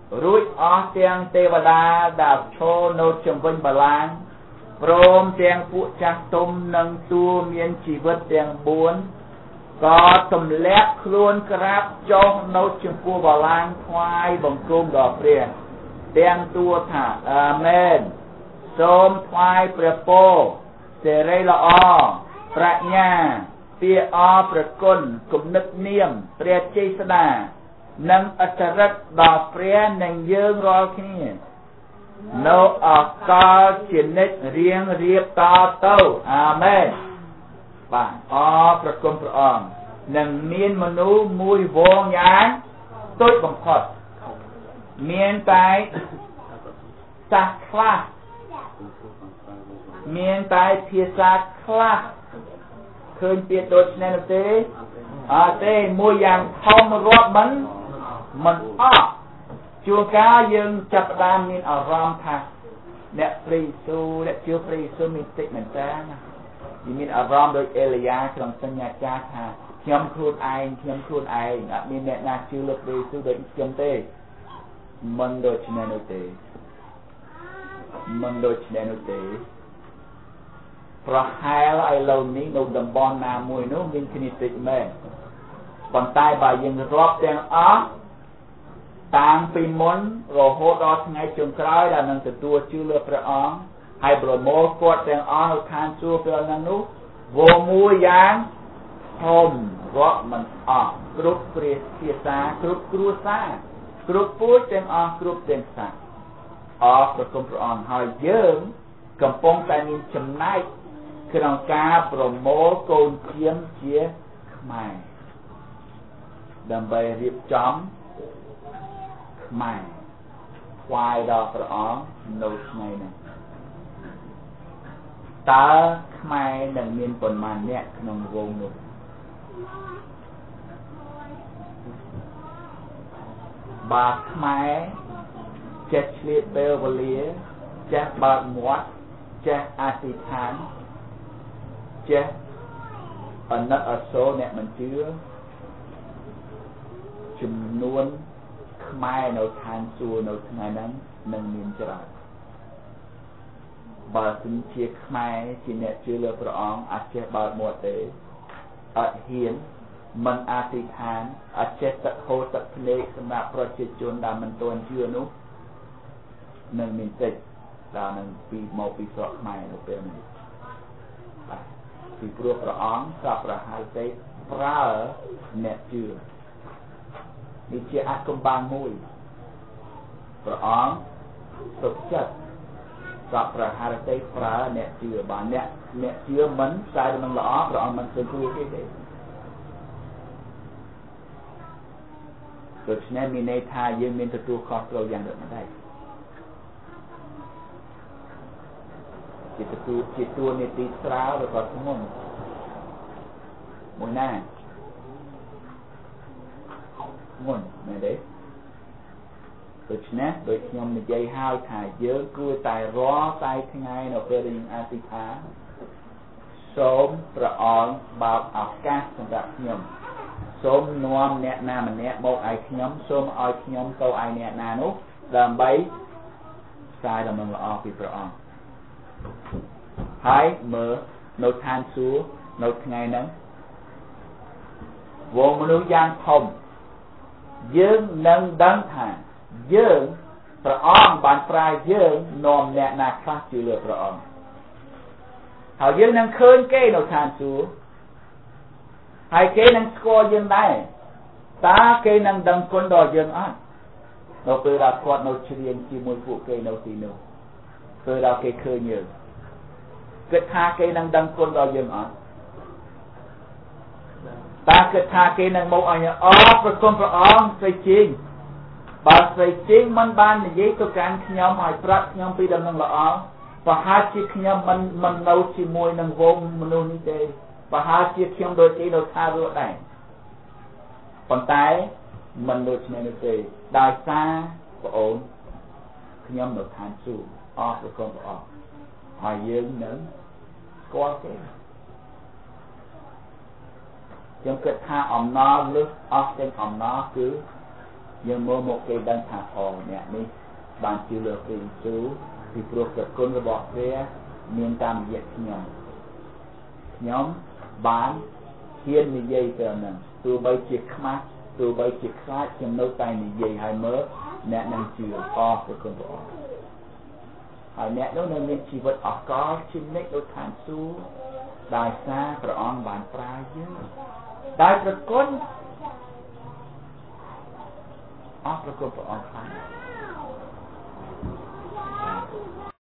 រួចអស់ទាំងទេវតាដែលឈរនៅជុំវិញបល្លាង្គព្រមទាំងពួកចាស់ទុំនិងទួមានជីវិតទាំងបួនក៏ទម្លាក់ខ្លួនក្រាបចុះនៅចំពោះបល្លាង្គថ្វាយបង្គំដល់ព្រះទាំងទួថាអាមែនសូមថ្វាយព្រះពរសិរីល្អប្រាជ្ញាពាក្យអរព្រះគុណគំនិតនាមព្រះជ័យស្តានិងអត្តរិទ្ធដល់ព្រះនិងយើងរាល់គ្នានៅអកលជានិច្ចរៀងរៀបតទៅអាមែនបាទអរព្រះគុណព្រះអង្គនឹងមានមនុស្សមួយវងយ៉ាងទុចបំផុតមានតែសាសខ្លះមានតែភាសាខ្លះឃើញពាក្យដូចនេះនោះទេអត់ទេមួយយ៉ាងធំរាប់មិនមិនអស់ជួនកាលយើងចាប់ផ្ដើមមានអារម្មណ៍ថាអ្នកព្រះយេស៊ូវអ្នកជឿព្រះយេស៊ូវមានតិចមែនតើណាវាមានអារម្មណ៍ដូចអេលីយ៉ាក្នុងសញ្ញាចាស់ថាខ្ញុំខ្លួនឯងខ្ញុំខ្លួនឯងអត់មានអ្នកណាជឿលើព្រះយេស៊ូវដូចខ្ញុំទេមិនដូចនេះនោះទេមិនដូចនេះនោះទេប្រហែលឥឡូវនេះនៅតំបន់ណាមួយនោះមានគ្នាតិចមែនប៉ុន្តែបើយើងរាប់ទាំងអស់តាំងពីមុនរហូតដល់ថ្ងៃចុងក្រោយដែលនឹងទទួលជឿលើព្រះអង្គហើយប្រមូលគាត់ទាំងអស់នៅឋានសួគ៌ពេលហ្នឹងនោះវងមួយយ៉ាងធំរាប់មិនអស់គ្រប់ព្រះភាសាគ្រប់គ្រួសារគ្រប់ពូជទាំងអស់គ្រប់ទាំងសាសអរព្រះគុណព្រះអង្គហើយយើងកំពុងតែមានចំណែកក្នុងការប្រមូលកូនឈាមជាខ្មែរដើម្បីរៀបចំខ្មែរថ្វាយដល់ព្រះអង្គនៅថ្ងៃនេះតើខ្មែរនឹងមានប៉ុន្មានអ្នកក្នុងវងនោះបាទខ្មែរចេះឆ្លៀតពេលវេលាចេះបើកមាត់ចេះអធិដ្ឋានចេះអណិតអសូរអ្នកមិនជឿចំនួនខ្មែរនៅឋានសួគ៌នៅថ្ងៃហ្នឹងនឹងមានច្រើនបើសិនជាខ្មែរជាអ្នកជឿលើព្រះអង្គអាចចេះបើកមាត់ទេអត់ហ៊ានមិនអធិដ្ឋានអត់ចេះទឹកហូរទឹកភ្នែកសម្រាប់ប្រជាជនដែលមិនទាន់ជឿនោះនឹងមានតិចដល់នឹងពីមកពីស្រុកខ្មែរនៅពេលនេះបាទពីព្រោះព្រះអង្គសពរហ័យទេប្រើអ្នកជឿនេះជាអកំបាំងមួយព្រះអង្គទុកចិត្តសពរហ័យទេប្រើអ្នកជឿបាទអ្នកអ្នកជឿមិនខ្សែនឹងល្អព្រះអង្គមិនធ្វើគួរគេទេដូច្នេះមានន័យថាយើងមានទទួលខុសត្រូវយ៉ាងដូចម្តេចជាទទួលជាតួនាទីស្រាលឬក៏ធ្ងន់មួយណាធ្ងន់មែនទេដូច្នេះដូចខ្ញុំនិយាយហើយថាយើងគួរតែរាល់តែថ្ងៃនៅពេលដែលយើងអធិដ្ឋានសូមព្រះអង្គបើកឱកាសសម្រាប់ខ្ញុំសូមនាំអ្នកណាម្នាក់មកឲ្យខ្ញុំសូមឲ្យខ្ញុំទៅឲ្យអ្នកណានោះដើម្បីផ្សាយដំណឹងល្អពីព្រះអង្គហើយមើលនៅឋានសួគ៌នៅថ្ងៃហ្នឹងវងមនុស្សយ៉ាងធំយើងនឹងដឹងថាយើងព្រះអង្គបានប្រើយើងនាំអ្នកណាខ្លះជឿលើព្រះអង្គហើយយើងនឹងឃើញគេនៅឋានសួគ៌ហើយគេនឹងស្គាល់យើងដែរតើគេនឹងដឹងគុណដល់យើងអត់នៅពេលដែលគាត់នៅច្រៀងជាមួយពួកគេនៅទីនោះពេលដែលគេឃើញយើងគិតថាគេនឹងដឹងគុណដល់យើងអត់តើគិតថាគេនឹងមកឲ្យអរប្រគុណព្រះអង្គស្រីជីងបើស្រីជីងមិនបាននិយាយទៅកាន់ខ្ញុំឲ្យប្រាប់ខ្ញុំពីដំណឹងល្អប្រហែលជាខ្ញុំមិនមិននៅជាមួយនឹងវងមនុស្សនេះទេប្រហែលជាខ្ញុំដូចគេនៅថារស់ដែរប៉ុន្តែមិនដូចនេះនោះទេដោយសារប្អូនខ្ញុំនៅឋានសួគ៌អរប្រគុណព្រះអង្គហើយយើងនឹងស្គាល់គេខ្ញុំគិតថាអំណរលើសអស់ទាំងអំណរគឺយើងមើលមកគេដឹងថាអូអ្នកនេះបានជឿលើព្រះយេស៊ូវពីព្រោះប្រគុណរបស់ព្រះមានតាមរយៈខ្ញុំខ្ញុំបានហ៊ាននិយាយទៅនឹងទោះបីជាខ្មាស់ទោះបីជាខ្លាចខ្ញុំនៅតែនិយាយឲ្យមើលអ្នកនឹងជឿអរប្រគុណព្រះអង្គហើយអ្នកនោះនៅមានជីវិតអកលជានិច្ចដូចឋានសួគ៌ដោយសារព្រះអង្គបានប្រើយើងដោយប្រគុណអរប្រគុណព្រះអង្គខ្លាំង